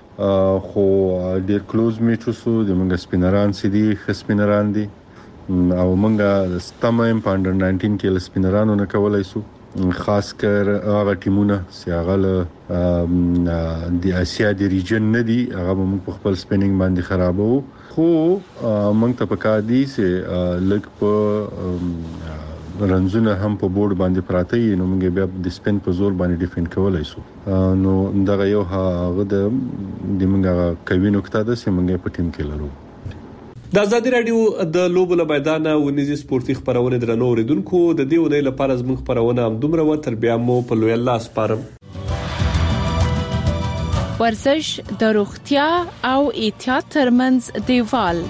خو ډیر کلوز میچ وسو. د موږ سپینران سدي خسپینران دي او موږ ستمایم په انډر 19 کې ل سپینرانو نه کولای سو، خاص کر هغه ټیمونه چې هغه د اسیا د ریجن نه دي هغه موږ په خپل سپینینګ باندې خرابو. خو موږ ته پکار دي چې لږ په رنزونه هم په بورډ باندې پراته وي، نو موږ بیا د سپین په زور باندې ډیفند کولای سو. نو دغه یو هغه د موږ کوي نقطه ده چې موږ په ټیم کې لرو. د ازادي رادیو د لوبو له میدان ونیزي سپورتي خبرونه درنو اوریدونکو د دې ونې لپاره زموږ خبرونه هم دومره و تر بیا مو په لوی الله سپارم. ورزش د روغتیا او احتیاط ترمنځ دیوال.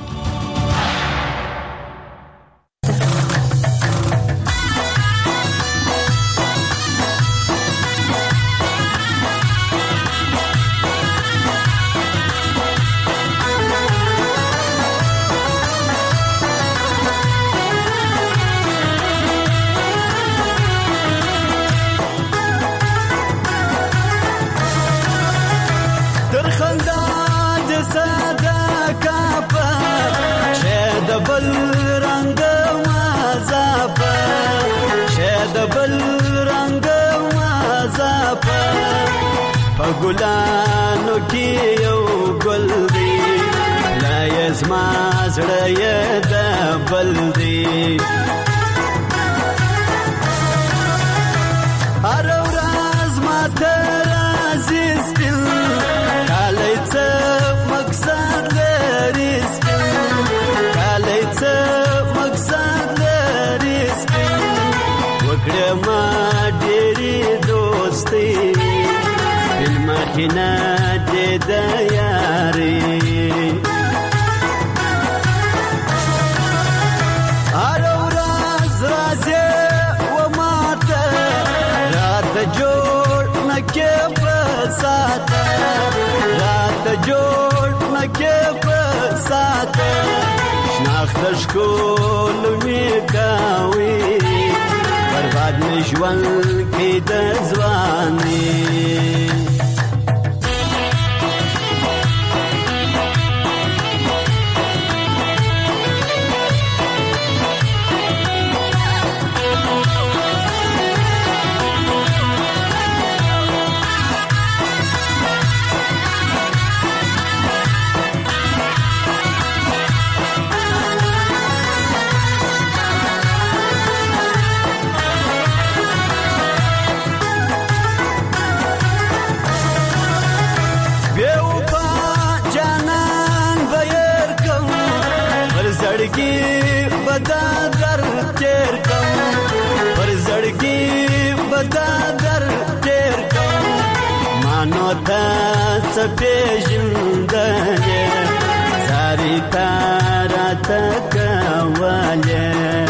ګلانو کې یو ګل دی لا یزما زړه یې د بل دی هر ورځ ماته راځي سپین کالی څه مقصد لري سپین کالی څه مقصد لري سپین وکړه ما ډېرې دوستي مخینا دې د یاري هر ورځ راځي و ماته رات جوړ نکې په ساته رات جوړ نکې په ساته شناخت شکول می کاوي برباد می ژوند کې د ځواني بدادر تیر کم پر زړګي بدادر تیر کم مانو ته سپېژندلې زاري تارا تکواله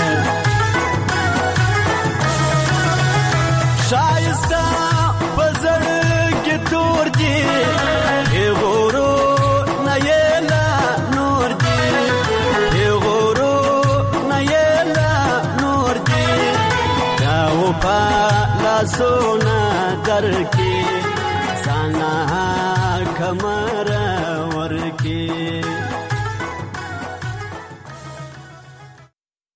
شایسته بزړ کې تور دي ای غورو نه یلا نور دي ای غورو نه یلا نور دي دا و په لاسونه درکې سانا کمر ورکې